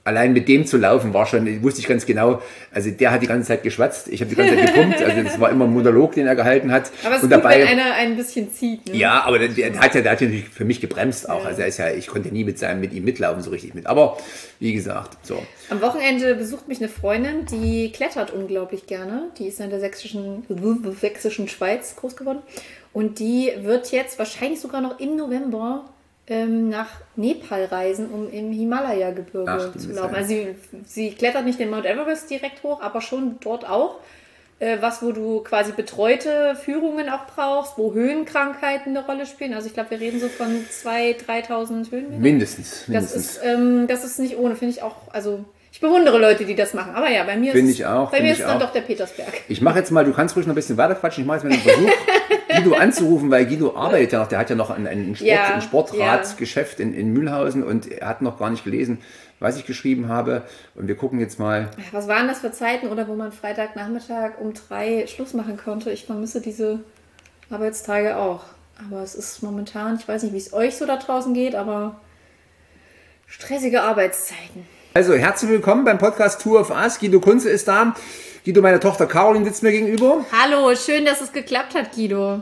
allein mit dem zu laufen war schon, wusste ich ganz genau, also der hat die ganze Zeit geschwatzt, ich habe die ganze Zeit gepumpt, also das war immer ein Monolog, den er gehalten hat. Aber es ist und gut, dabei, wenn einer ein bisschen zieht. Ne? Ja, aber der, der, hat ja, der hat ja natürlich für mich gebremst auch, ja. Also er ist ja, ich konnte nie mit, seinem, mit ihm mitlaufen so richtig mit, aber wie gesagt, so. Am Wochenende besucht mich eine Freundin, die klettert unglaublich gerne, die ist in der sächsischen, sächsischen Schweiz groß geworden und die wird jetzt wahrscheinlich sogar noch im November nach Nepal reisen, um im Himalaya-Gebirge zu laufen. Also sie, sie klettert nicht den Mount Everest direkt hoch, aber schon dort auch. Äh, was, wo du quasi betreute Führungen auch brauchst, wo Höhenkrankheiten eine Rolle spielen. Also ich glaube, wir reden so von zweitausend, dreitausend Höhenmetern. Mindestens. mindestens. Das ist, ähm, das ist nicht ohne, finde ich auch, also ich bewundere Leute, die das machen. Aber ja, bei mir find ist, ich auch, bei mir ist es dann auch. doch der Petersberg. Ich mache jetzt mal, du kannst ruhig noch ein bisschen weiter quatschen, ich mache jetzt mal den Versuch, Guido anzurufen, weil Guido arbeitet ja noch, der hat ja noch ein, ein, Sport, ja, ein Sportratgeschäft ja. in, in Mühlhausen und er hat noch gar nicht gelesen, was ich geschrieben habe. Und wir gucken jetzt mal. Was waren das für Zeiten oder wo man Freitagnachmittag um drei Schluss machen konnte? Ich vermisse diese Arbeitstage auch. Aber es ist momentan, ich weiß nicht, wie es euch so da draußen geht, aber stressige Arbeitszeiten. Also, herzlich willkommen beim Podcast Tour of Us. Guido Kunze ist da. Guido, meine Tochter Caroline sitzt mir gegenüber. Hallo, schön, dass es geklappt hat, Guido.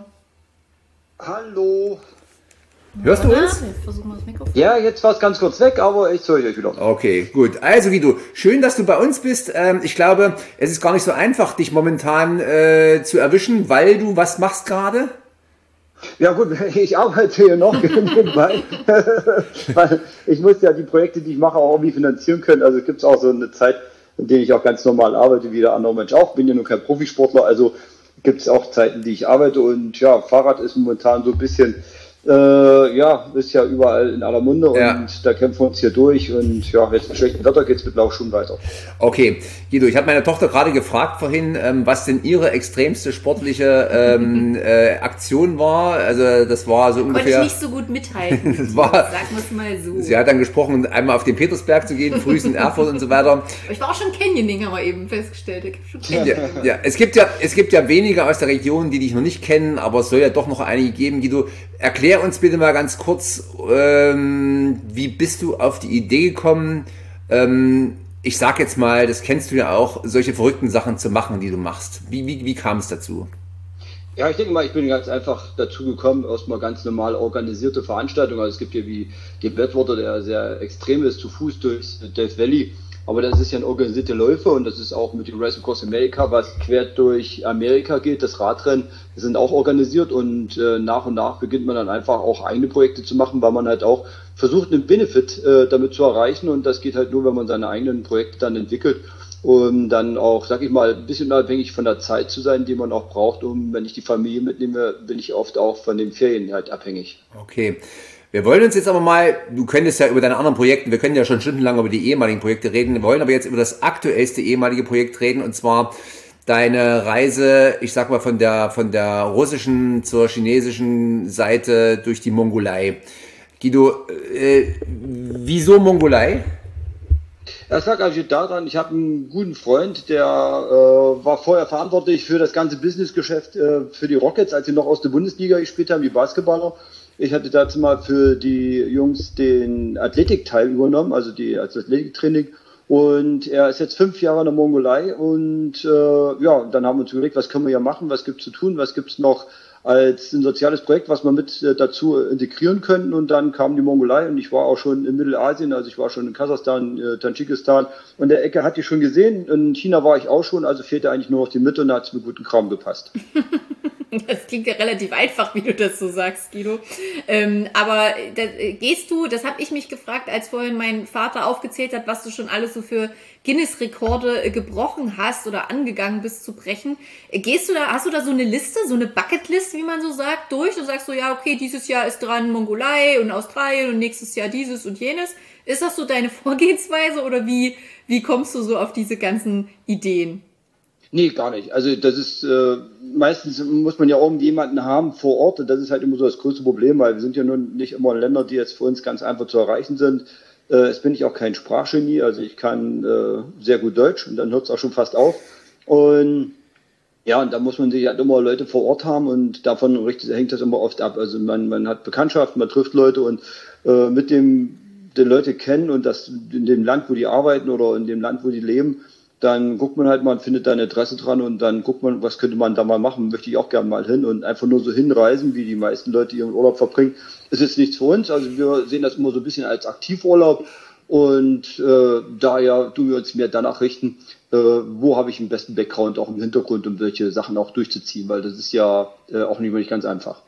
Hallo. Hörst du uns? Ja, jetzt war es ganz kurz weg, aber ich höre euch wieder. Okay, gut. Also Guido, schön, dass du bei uns bist. Ich glaube, es ist gar nicht so einfach, dich momentan äh, zu erwischen, weil du was machst gerade? Ja gut, ich arbeite hier noch nebenbei, weil ich muss ja die Projekte, die ich mache, auch irgendwie finanzieren können. Also es gibt auch so eine Zeit, in der ich auch ganz normal arbeite, wie der andere Mensch auch. Bin ja nur kein Profisportler, also gibt es auch Zeiten, die ich arbeite. Und ja, Fahrrad ist momentan so ein bisschen, äh, ja, ist ja überall in aller Munde und ja. Da kämpfen wir uns hier durch. Und ja, jetzt mit schlechtem Wetter geht es mit Laufschuhen weiter. Okay, Guido, ich habe meine Tochter gerade gefragt vorhin, ähm, was denn ihre extremste sportliche ähm, äh, Aktion war. Also das war so ungefähr... Konnte ich nicht so gut mithalten. Das war, sagen wir es mal so. Sie hat dann gesprochen, einmal auf den Petersberg zu gehen, frühestens in Erfurt und so weiter. Aber ich war auch schon Canyoning, haben wir eben festgestellt. Ja, ja, es gibt ja, es gibt ja wenige aus der Region, die dich noch nicht kennen, aber es soll ja doch noch einige geben. Guido, erklär uns bitte mal ganz kurz, ähm, wie bist du auf die Idee gekommen, ähm, ich sag jetzt mal, das kennst du ja auch, solche verrückten Sachen zu machen, die du machst. Wie, wie, wie kam es dazu? Ja, ich denke mal, ich bin ganz einfach dazu gekommen, erstmal ganz normal organisierte Veranstaltungen. Also es gibt hier wie den Badwater, der sehr extrem ist, zu Fuß durch Death Valley. Aber das ist ja ein organisierte Läufe und das ist auch mit dem Race Across America, was quer durch Amerika geht, das Radrennen, die sind auch organisiert und äh, nach und nach beginnt man dann einfach auch eigene Projekte zu machen, weil man halt auch versucht, einen Benefit äh, damit zu erreichen und das geht halt nur, wenn man seine eigenen Projekte dann entwickelt, um dann auch, sag ich mal, ein bisschen unabhängig von der Zeit zu sein, die man auch braucht, um, wenn ich die Familie mitnehme, bin ich oft auch von den Ferien halt abhängig. Okay. Wir wollen uns jetzt aber mal, du könntest ja über deine anderen Projekte, wir können ja schon stundenlang über die ehemaligen Projekte reden, wir wollen aber jetzt über das aktuellste ehemalige Projekt reden und zwar deine Reise, ich sag mal von der, von der russischen zur chinesischen Seite durch die Mongolei. Guido, äh, wieso Mongolei? Das lag also daran, ich habe einen guten Freund, der äh, war vorher verantwortlich für das ganze Businessgeschäft äh, für die Rockets, als sie noch aus der Bundesliga gespielt haben, die Basketballer. Ich hatte dazu mal für die Jungs den Athletikteil übernommen, also die als Athletiktraining. Und er ist jetzt fünf Jahre in der Mongolei und äh, ja, dann haben wir uns überlegt, was können wir hier machen, was gibt's zu tun, was gibt's noch als ein soziales Projekt, was wir mit äh, dazu integrieren könnten. Und dann kam die Mongolei und ich war auch schon in Mittelasien, also ich war schon in Kasachstan, äh, Tadschikistan und der Ecke hatte ich schon gesehen. In China war ich auch schon, also fehlte eigentlich nur noch die Mitte und da hat es mir guten Kram gepasst. Das klingt ja relativ einfach, wie du das so sagst, Guido. Ähm, aber das, gehst du, das habe ich mich gefragt, als vorhin mein Vater aufgezählt hat, was du schon alles so für Guinness-Rekorde gebrochen hast oder angegangen bist zu brechen. Gehst du da, hast du da so eine Liste, so eine Bucketlist, wie man so sagt, durch? Du sagst so, ja, okay, dieses Jahr ist dran Mongolei und Australien und nächstes Jahr dieses und jenes. Ist das so deine Vorgehensweise oder wie, wie kommst du so auf diese ganzen Ideen? Nee, gar nicht. Also das ist, äh, meistens muss man ja irgendjemanden haben vor Ort und das ist halt immer so das größte Problem, weil wir sind ja nun nicht immer Länder, die jetzt für uns ganz einfach zu erreichen sind. Äh, jetzt bin ich auch kein Sprachgenie, also ich kann äh, sehr gut Deutsch und dann hört es auch schon fast auf. Und ja, und da muss man sich halt immer Leute vor Ort haben und davon richtig, hängt das immer oft ab. Also man, man hat Bekanntschaften, man trifft Leute und äh, mit dem die Leute kennen und das in dem Land, wo die arbeiten oder in dem Land, wo die leben, dann guckt man halt mal und findet da ein Interesse dran und dann guckt man, was könnte man da mal machen, möchte ich auch gerne mal hin und einfach nur so hinreisen, wie die meisten Leute ihren Urlaub verbringen, ist jetzt nichts für uns. Also wir sehen das immer so ein bisschen als Aktivurlaub und äh, daher tun wir uns mehr danach richten, äh, wo habe ich den besten Background auch im Hintergrund, um solche Sachen auch durchzuziehen, weil das ist ja äh, auch nicht wirklich ganz einfach.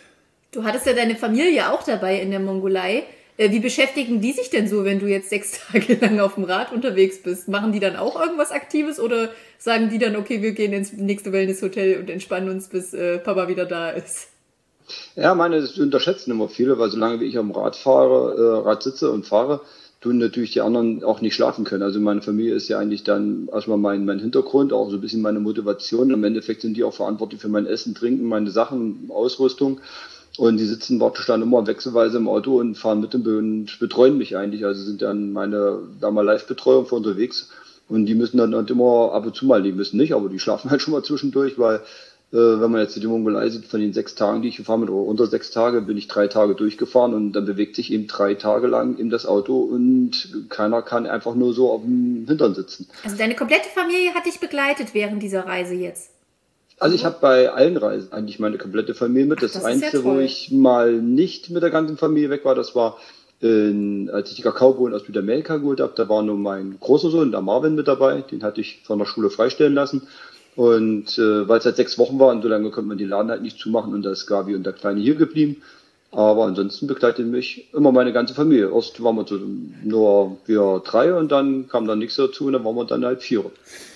Du hattest ja deine Familie auch dabei in der Mongolei. Wie beschäftigen die sich denn so, wenn du jetzt sechs Tage lang auf dem Rad unterwegs bist? Machen die dann auch irgendwas Aktives oder sagen die dann, okay, wir gehen ins nächste Wellnesshotel und entspannen uns, bis äh, Papa wieder da ist? Ja, meine, das unterschätzen immer viele, weil solange wie ich am Rad fahre, äh, Rad sitze und fahre, tun natürlich die anderen auch nicht schlafen können. Also meine Familie ist ja eigentlich dann erstmal mein, mein Hintergrund, auch so ein bisschen meine Motivation. Im Endeffekt sind die auch verantwortlich für mein Essen, Trinken, meine Sachen, Ausrüstung. Und die sitzen praktisch dann immer wechselweise im Auto und fahren mit und betreuen mich eigentlich. Also sind dann meine, da mal Live-Betreuung für unterwegs. Und die müssen dann halt immer ab und zu mal, die müssen nicht, aber die schlafen halt schon mal zwischendurch, weil äh, wenn man jetzt die Mongolei sieht, von den sechs Tagen, die ich gefahren bin, oder unter sechs Tage, bin ich drei Tage durchgefahren und dann bewegt sich eben drei Tage lang eben das Auto und keiner kann einfach nur so auf dem Hintern sitzen. Also deine komplette Familie hat dich begleitet während dieser Reise jetzt? Also ich habe bei allen Reisen eigentlich meine komplette Familie mit. Das, Ach, das Einzige, ja wo ich mal nicht mit der ganzen Familie weg war, das war, in, als ich die Kakaobohnen aus Südamerika geholt habe, da war nur mein großer Sohn, der Marvin, mit dabei. Den hatte ich von der Schule freistellen lassen. Und äh, weil es halt sechs Wochen war und so lange konnte man die Laden halt nicht zumachen und da ist Gabi und der Kleine hier geblieben. Aber ansonsten begleitet mich immer meine ganze Familie. Erst waren wir so nur wir drei und dann kam dann nichts dazu und dann waren wir dann halt vier.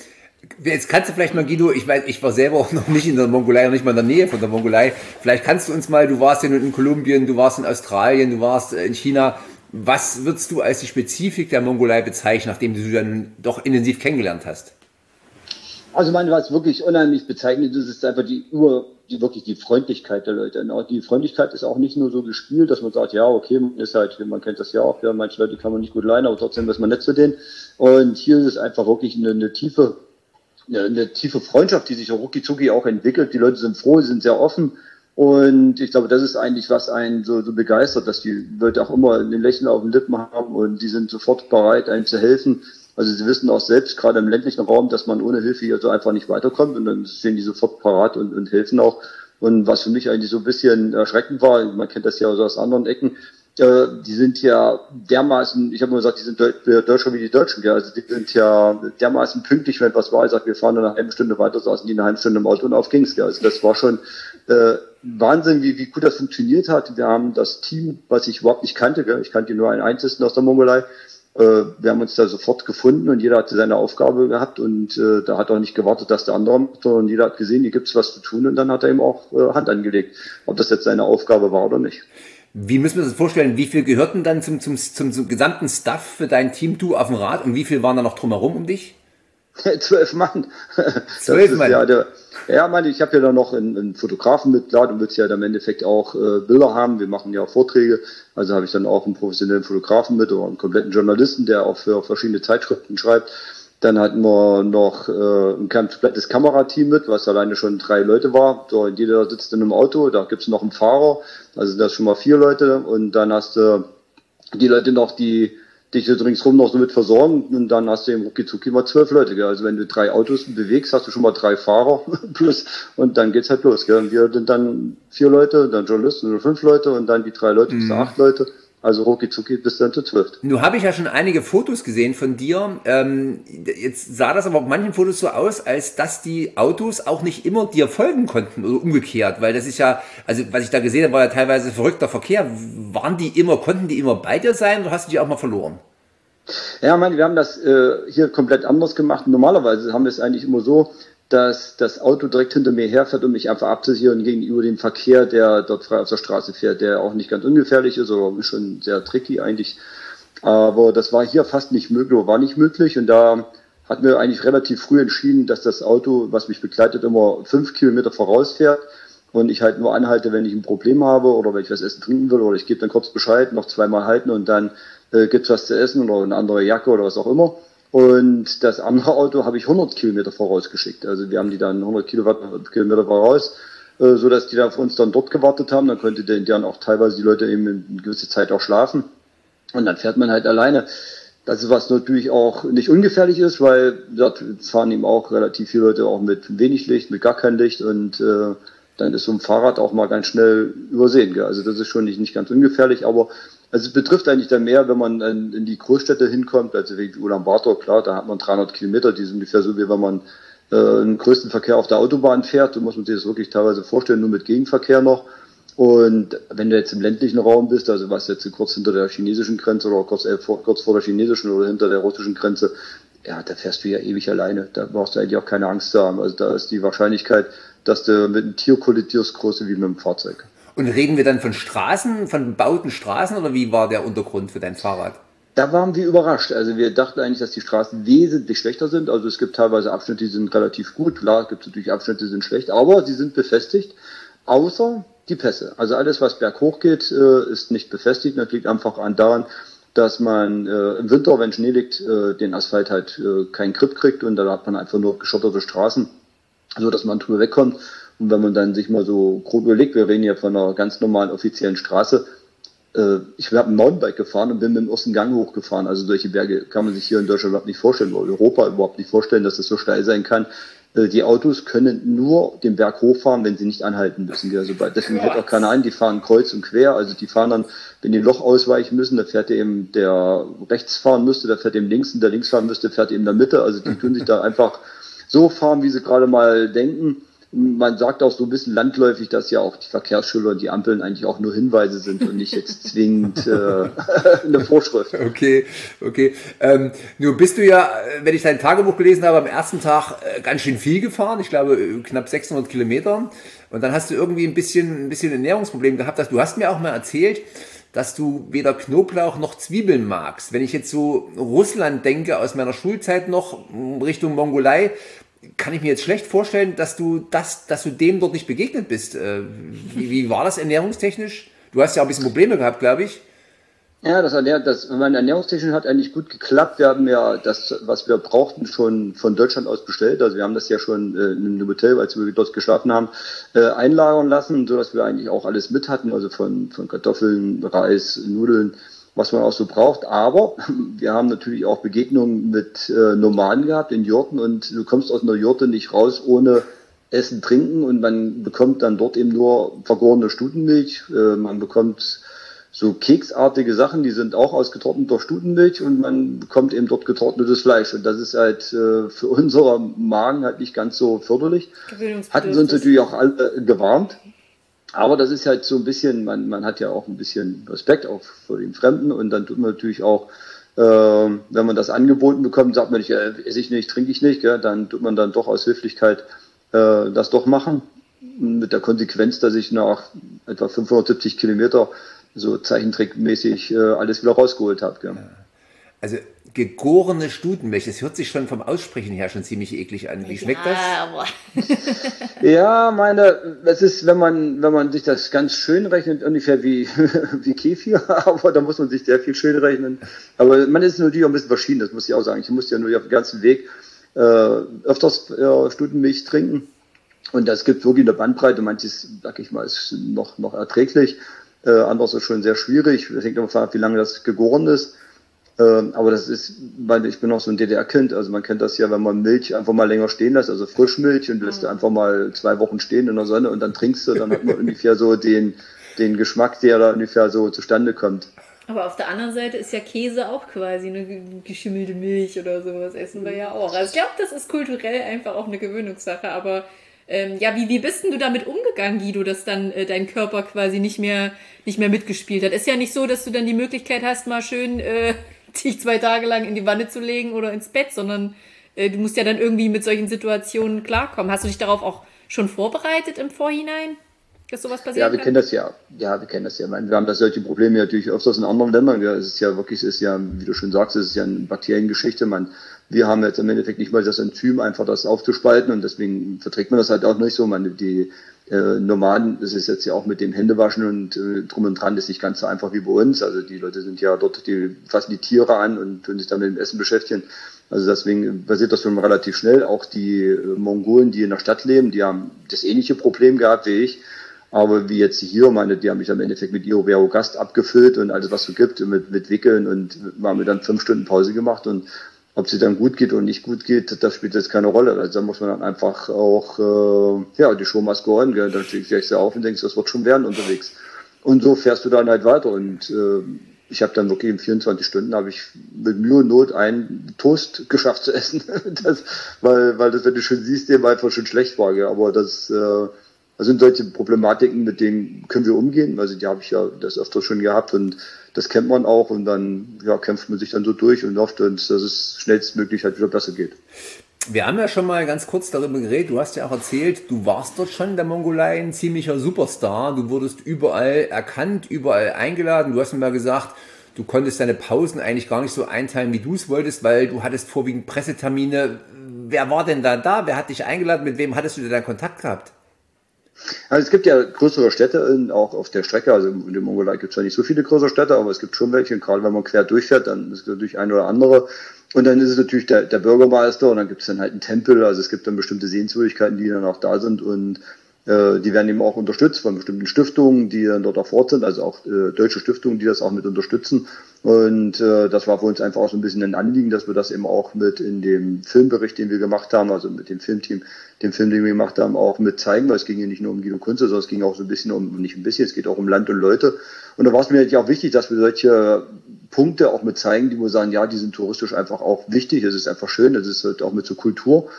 Jetzt kannst du vielleicht mal, Guido, ich weiß, ich war selber auch noch nicht in der Mongolei, noch nicht mal in der Nähe von der Mongolei. Vielleicht kannst du uns mal, du warst ja nun in Kolumbien, du warst in Australien, du warst in China. Was würdest du als die Spezifik der Mongolei bezeichnen, nachdem du sie dann doch intensiv kennengelernt hast? Also, man, was wirklich unheimlich bezeichnet ist, ist einfach die Ur, die wirklich die Freundlichkeit der Leute. Und auch die Freundlichkeit ist auch nicht nur so gespielt, dass man sagt, ja, okay, man ist halt, man kennt das ja auch, ja, manche Leute kann man nicht gut leiden, aber trotzdem ist man nett zu denen. Und hier ist es einfach wirklich eine, eine tiefe, eine, eine tiefe Freundschaft, die sich so rucki-zucki auch entwickelt. Die Leute sind froh, sind sehr offen. Und ich glaube, das ist eigentlich, was einen so, so begeistert, dass die Leute auch immer ein Lächeln auf den Lippen haben und die sind sofort bereit, einem zu helfen. Also sie wissen auch selbst, gerade im ländlichen Raum, dass man ohne Hilfe hier so einfach nicht weiterkommt und dann stehen die sofort parat und, und helfen auch. Und was für mich eigentlich so ein bisschen erschreckend war, man kennt das ja auch so aus anderen Ecken, äh, die sind ja dermaßen, ich habe immer gesagt, die sind Deutscher wie die Deutschen, ja. Also die sind ja dermaßen pünktlich, wenn was war. Ich sag, wir fahren dann eine halbe Stunde weiter, saßen die eine halbe Stunde im Auto und auf ging's. Ja. Also das war schon äh, Wahnsinn, wie, wie gut das funktioniert hat. Wir haben das Team, was ich überhaupt nicht kannte, gell. Ich kannte nur einen einzigen aus der Mongolei. Wir haben uns da sofort gefunden und jeder hatte seine Aufgabe gehabt und äh, da hat auch nicht gewartet, dass der andere macht, sondern jeder hat gesehen, hier gibt's was zu tun und dann hat er ihm auch äh, Hand angelegt, ob das jetzt seine Aufgabe war oder nicht. Wie müssen wir uns das vorstellen? Wie viel gehörten dann zum, zum, zum, zum gesamten Staff für dein Team, du auf dem Rad, und wie viel waren da noch drumherum um dich? Zwölf Mann. Zwölf Mann? Ja, der, ja, Mann, ich habe ja da noch einen, einen Fotografen mit, klar, du willst ja dann im Endeffekt auch äh, Bilder haben, wir machen ja auch Vorträge, also habe ich dann auch einen professionellen Fotografen mit oder einen kompletten Journalisten, der auch für verschiedene Zeitschriften schreibt. Dann hatten wir noch äh, ein komplettes Kamerateam mit, was alleine schon drei Leute war. So, jeder sitzt in einem Auto, da gibt's noch einen Fahrer, also das schon mal vier Leute und dann hast du die Leute noch, die dich so ringsrum noch so mit versorgen und dann hast du im rucki-zucki mal zwölf Leute, gell? Also wenn du drei Autos bewegst, hast du schon mal drei Fahrer plus und dann geht's halt los, gell? Und wir sind dann vier Leute, dann Journalisten oder fünf Leute und dann die drei Leute bis mhm. acht Leute. Also rucki-zucki bis dann zu zwölf. Nun habe ich ja schon einige Fotos gesehen von dir. Ähm, jetzt sah das aber auf manchen Fotos so aus, als dass die Autos auch nicht immer dir folgen konnten oder umgekehrt, weil das ist ja, also was ich da gesehen habe, war ja teilweise verrückter Verkehr. Waren die immer, konnten die immer bei dir sein oder hast du die auch mal verloren? Ja, ich meine, wir haben das äh, hier komplett anders gemacht. Normalerweise haben wir es eigentlich immer so, dass das Auto direkt hinter mir herfährt, um mich einfach abzusichern gegenüber dem Verkehr, der dort frei auf der Straße fährt, der auch nicht ganz ungefährlich ist, aber schon sehr tricky eigentlich. Aber das war hier fast nicht möglich, war nicht möglich und da hatten wir eigentlich relativ früh entschieden, dass das Auto, was mich begleitet, immer fünf Kilometer vorausfährt und ich halt nur anhalte, wenn ich ein Problem habe oder wenn ich was essen trinken will oder ich gebe dann kurz Bescheid, noch zweimal halten und dann äh, gibt's was zu essen oder eine andere Jacke oder was auch immer. Und das andere Auto habe ich hundert Kilometer vorausgeschickt. Also wir haben die dann hundert Kilometer voraus, äh, so dass die da für uns dann dort gewartet haben. Dann konnte dann auch teilweise die Leute eben eine gewisse Zeit auch schlafen. Und dann fährt man halt alleine. Das ist was natürlich auch nicht ungefährlich ist, weil dort fahren eben auch relativ viele Leute auch mit wenig Licht, mit gar kein Licht und äh, dann ist so ein Fahrrad auch mal ganz schnell übersehen. Gell? Also das ist schon nicht, nicht ganz ungefährlich, aber also es betrifft eigentlich dann mehr, wenn man in, in die Großstädte hinkommt, also wie Ulaanbaatar, klar, da hat man dreihundert Kilometer, die sind ungefähr so, wie wenn man äh, den größten Verkehr auf der Autobahn fährt, so muss man sich das wirklich teilweise vorstellen, nur mit Gegenverkehr noch. Und wenn du jetzt im ländlichen Raum bist, also was jetzt kurz hinter der chinesischen Grenze oder kurz, äh, vor, kurz vor der chinesischen oder hinter der russischen Grenze, ja, da fährst du ja ewig alleine. Da brauchst du eigentlich auch keine Angst zu haben. Also da ist die Wahrscheinlichkeit, dass du mit einem Tier kollidierst, größer wie mit einem Fahrzeug. Und reden wir dann von Straßen, von bebauten Straßen oder wie war der Untergrund für dein Fahrrad? Da waren wir überrascht. Also wir dachten eigentlich, dass die Straßen wesentlich schlechter sind. Also es gibt teilweise Abschnitte, die sind relativ gut. Klar, es gibt natürlich Abschnitte, die sind schlecht, aber sie sind befestigt. Außer die Pässe. Also alles, was berghoch geht, ist nicht befestigt. Das liegt einfach an daran, dass man äh, im Winter, wenn Schnee liegt, äh, den Asphalt halt äh, keinen Grip kriegt und dann hat man einfach nur geschotterte Straßen, so dass man drüber wegkommt. Und wenn man dann sich mal so grob überlegt, wir reden ja von einer ganz normalen offiziellen Straße, äh, ich habe ein Mountainbike gefahren und bin mit dem ersten Gang hochgefahren. Also solche Berge kann man sich hier in Deutschland überhaupt nicht vorstellen, oder Europa überhaupt nicht vorstellen, dass das so steil sein kann. Die Autos können nur den Berg hochfahren, wenn sie nicht anhalten müssen. Also bei, deswegen hält auch keiner an, die fahren kreuz und quer. Also die fahren dann, wenn die ein Loch ausweichen müssen, dann fährt eben der rechts fahren müsste, der fährt eben links und der links fahren müsste, fährt eben in der Mitte. Also die tun sich da einfach so fahren, wie sie gerade mal denken. Man sagt auch so ein bisschen landläufig, dass ja auch die Verkehrsschilder und die Ampeln eigentlich auch nur Hinweise sind und nicht jetzt zwingend äh, eine Vorschrift. Okay, okay. Ähm, nur bist du ja, wenn ich dein Tagebuch gelesen habe, am ersten Tag äh, ganz schön viel gefahren. Ich glaube, knapp sechshundert Kilometer. Und dann hast du irgendwie ein bisschen, ein bisschen Ernährungsproblem gehabt. Dass, du hast mir auch mal erzählt, dass du weder Knoblauch noch Zwiebeln magst. Wenn ich jetzt so Russland denke, aus meiner Schulzeit noch Richtung Mongolei, kann ich mir jetzt schlecht vorstellen, dass du das, dass du dem dort nicht begegnet bist. Wie, wie war das ernährungstechnisch? Du hast ja auch ein bisschen Probleme gehabt, glaube ich. Ja, das, das meine Ernährungstechnik hat eigentlich gut geklappt. Wir haben ja das, was wir brauchten, schon von Deutschland aus bestellt. Also wir haben das ja schon äh, in einem Hotel, als wir dort geschlafen haben, äh, einlagern lassen, so dass wir eigentlich auch alles mit hatten. Also von, von Kartoffeln, Reis, Nudeln, was man auch so braucht. Aber wir haben natürlich auch Begegnungen mit äh, Nomaden gehabt in Jurten und du kommst aus einer Jurte nicht raus ohne Essen, Trinken und man bekommt dann dort eben nur vergorene Stutenmilch. Äh, man bekommt so keksartige Sachen, die sind auch aus getrockneter Stutenmilch und man bekommt eben dort getrocknetes Fleisch. Und das ist halt äh, für unser Magen halt nicht ganz so förderlich. Hatten sie uns natürlich auch alle gewarnt. Aber das ist halt so ein bisschen, man, man hat ja auch ein bisschen Respekt auch vor den Fremden und dann tut man natürlich auch, äh, wenn man das angeboten bekommt, sagt man nicht, äh, esse ich nicht, trinke ich nicht, gell, dann tut man dann doch aus Höflichkeit äh, das doch machen. Mit der Konsequenz, dass ich nach etwa fünfhundertsiebzig Kilometer so zeichentrickmäßig äh, alles wieder rausgeholt habe. Gell. Also gegorene Stutenmilch, das hört sich schon vom Aussprechen her schon ziemlich eklig an. Wie schmeckt ja, das? Aber Ja, meine, es ist, wenn man, wenn man sich das ganz schön rechnet, ungefähr wie, wie Kefir, aber da muss man sich sehr viel schön rechnen. Aber man ist natürlich auch ein bisschen verschieden, das muss ich auch sagen. Ich musste ja nur auf dem ganzen Weg äh, öfters äh, Stutenmilch trinken. Und das gibt wirklich eine Bandbreite. Manches, sag ich mal, ist noch, noch erträglich. Äh, anderes ist schon sehr schwierig. Das hängt davon ab, wie lange das gegoren ist. Aber das ist, weil ich bin auch so ein D D R-Kind, also man kennt das ja, wenn man Milch einfach mal länger stehen lässt, also Frischmilch und lässt du einfach mal zwei Wochen stehen in der Sonne und dann trinkst du, dann hat man ungefähr so den, den Geschmack, der da ungefähr so zustande kommt. Aber auf der anderen Seite ist ja Käse auch quasi eine geschimmelte Milch oder sowas, essen wir ja auch. Also ich glaube, das ist kulturell einfach auch eine Gewöhnungssache, aber ähm, ja, wie, wie bist denn du damit umgegangen, Guido, dass dann äh, dein Körper quasi nicht mehr, nicht mehr mitgespielt hat? Ist ja nicht so, dass du dann die Möglichkeit hast, mal schön äh, dich zwei Tage lang in die Wanne zu legen oder ins Bett, sondern äh, du musst ja dann irgendwie mit solchen Situationen klarkommen. Hast du dich darauf auch schon vorbereitet im Vorhinein, dass sowas passiert? Ja, wir kann? kennen das ja. Ja, wir kennen das ja. Ich meine, wir haben das solche Probleme natürlich öfters in anderen Ländern. Ja, es ist ja wirklich, es ist ja, wie du schon sagst, es ist ja eine Bakteriengeschichte. Man, wir haben jetzt im Endeffekt nicht mal das Enzym, einfach das aufzuspalten und deswegen verträgt man das halt auch nicht so. Man, die äh, Nomaden, das ist jetzt ja auch mit dem Händewaschen und äh, drum und dran, das ist nicht ganz so einfach wie bei uns. Also die Leute sind ja dort, die fassen die Tiere an und tun sich dann mit dem Essen beschäftigen. Also deswegen passiert das schon relativ schnell. Auch die äh, Mongolen, die in der Stadt leben, die haben das ähnliche Problem gehabt wie ich. Aber wie jetzt hier, meine, die haben mich am Endeffekt mit Io Vero Gast abgefüllt und alles, was so gibt, mit, mit Wickeln und haben mir dann fünf Stunden Pause gemacht und ob sie dann gut geht oder nicht gut geht, das spielt jetzt keine Rolle. Also da muss man dann einfach auch, äh, ja, die Showmaske on, gell? Dann stehst du auf und denkst, das wird schon werden unterwegs. Und so fährst du dann halt weiter und äh, ich habe dann wirklich in vierundzwanzig Stunden habe ich mit Mühe und Not einen Toast geschafft zu essen, das, weil, weil das, wenn du schon siehst, dem einfach schon schlecht war, gell? Aber das, äh, das sind solche Problematiken, mit denen können wir umgehen. Also die habe ich ja das öfter schon gehabt und das kennt man auch und dann ja, kämpft man sich dann so durch und hofft, dass es schnellstmöglich halt wieder besser geht. Wir haben ja schon mal ganz kurz darüber geredet, du hast ja auch erzählt, du warst dort schon in der Mongolei ein ziemlicher Superstar, du wurdest überall erkannt, überall eingeladen, du hast mir mal gesagt, du konntest deine Pausen eigentlich gar nicht so einteilen, wie du es wolltest, weil du hattest vorwiegend Pressetermine. Wer war denn da da? Wer hat dich eingeladen? Mit wem hattest du denn da Kontakt gehabt? Also es gibt ja größere Städte auch auf der Strecke, also in der Mongolei gibt es ja nicht so viele größere Städte, aber es gibt schon welche, und gerade wenn man quer durchfährt, dann ist es natürlich ein oder andere. Und dann ist es natürlich der, der Bürgermeister und dann gibt es dann halt einen Tempel, also es gibt dann bestimmte Sehenswürdigkeiten, die dann auch da sind und äh, die werden eben auch unterstützt von bestimmten Stiftungen, die dann dort auch fort sind, also auch äh, deutsche Stiftungen, die das auch mit unterstützen. Und äh, das war für uns einfach auch so ein bisschen ein Anliegen, dass wir das eben auch mit in dem Filmbericht, den wir gemacht haben, also mit dem Filmteam, dem Film, den wir gemacht haben, auch mit zeigen, weil es ging ja nicht nur um Guido Kunze, sondern es ging auch so ein bisschen um, nicht ein bisschen, es geht auch um Land und Leute. Und da war es mir natürlich auch wichtig, dass wir solche Punkte auch mit zeigen, die wir sagen, ja, die sind touristisch einfach auch wichtig, es ist einfach schön, es ist halt auch mit zur Kultur.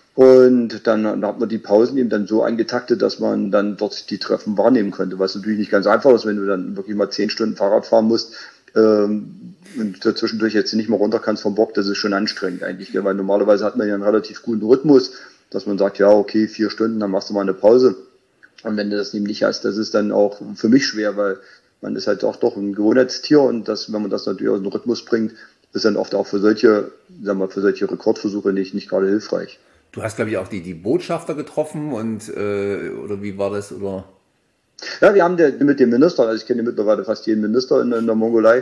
Und dann, dann hat man die Pausen eben dann so eingetaktet, dass man dann dort die Treffen wahrnehmen konnte, was natürlich nicht ganz einfach ist, wenn du dann wirklich mal zehn Stunden Fahrrad fahren musst, ähm, und dazwischendurch jetzt nicht mehr runter kannst vom Bock, das ist schon anstrengend eigentlich, weil normalerweise hat man ja einen relativ guten Rhythmus, dass man sagt, ja, okay, vier Stunden, dann machst du mal eine Pause. Und wenn du das eben nicht hast, das ist dann auch für mich schwer, weil man ist halt auch doch ein Gewohnheitstier und das, wenn man das natürlich aus dem Rhythmus bringt, ist dann oft auch für solche, sagen wir, für solche Rekordversuche nicht, nicht gerade hilfreich. Du hast, glaube ich, auch die, die Botschafter getroffen und, äh, oder wie war das, oder? Ja, wir haben der, mit dem Minister, also ich kenne mittlerweile fast jeden Minister in, in der Mongolei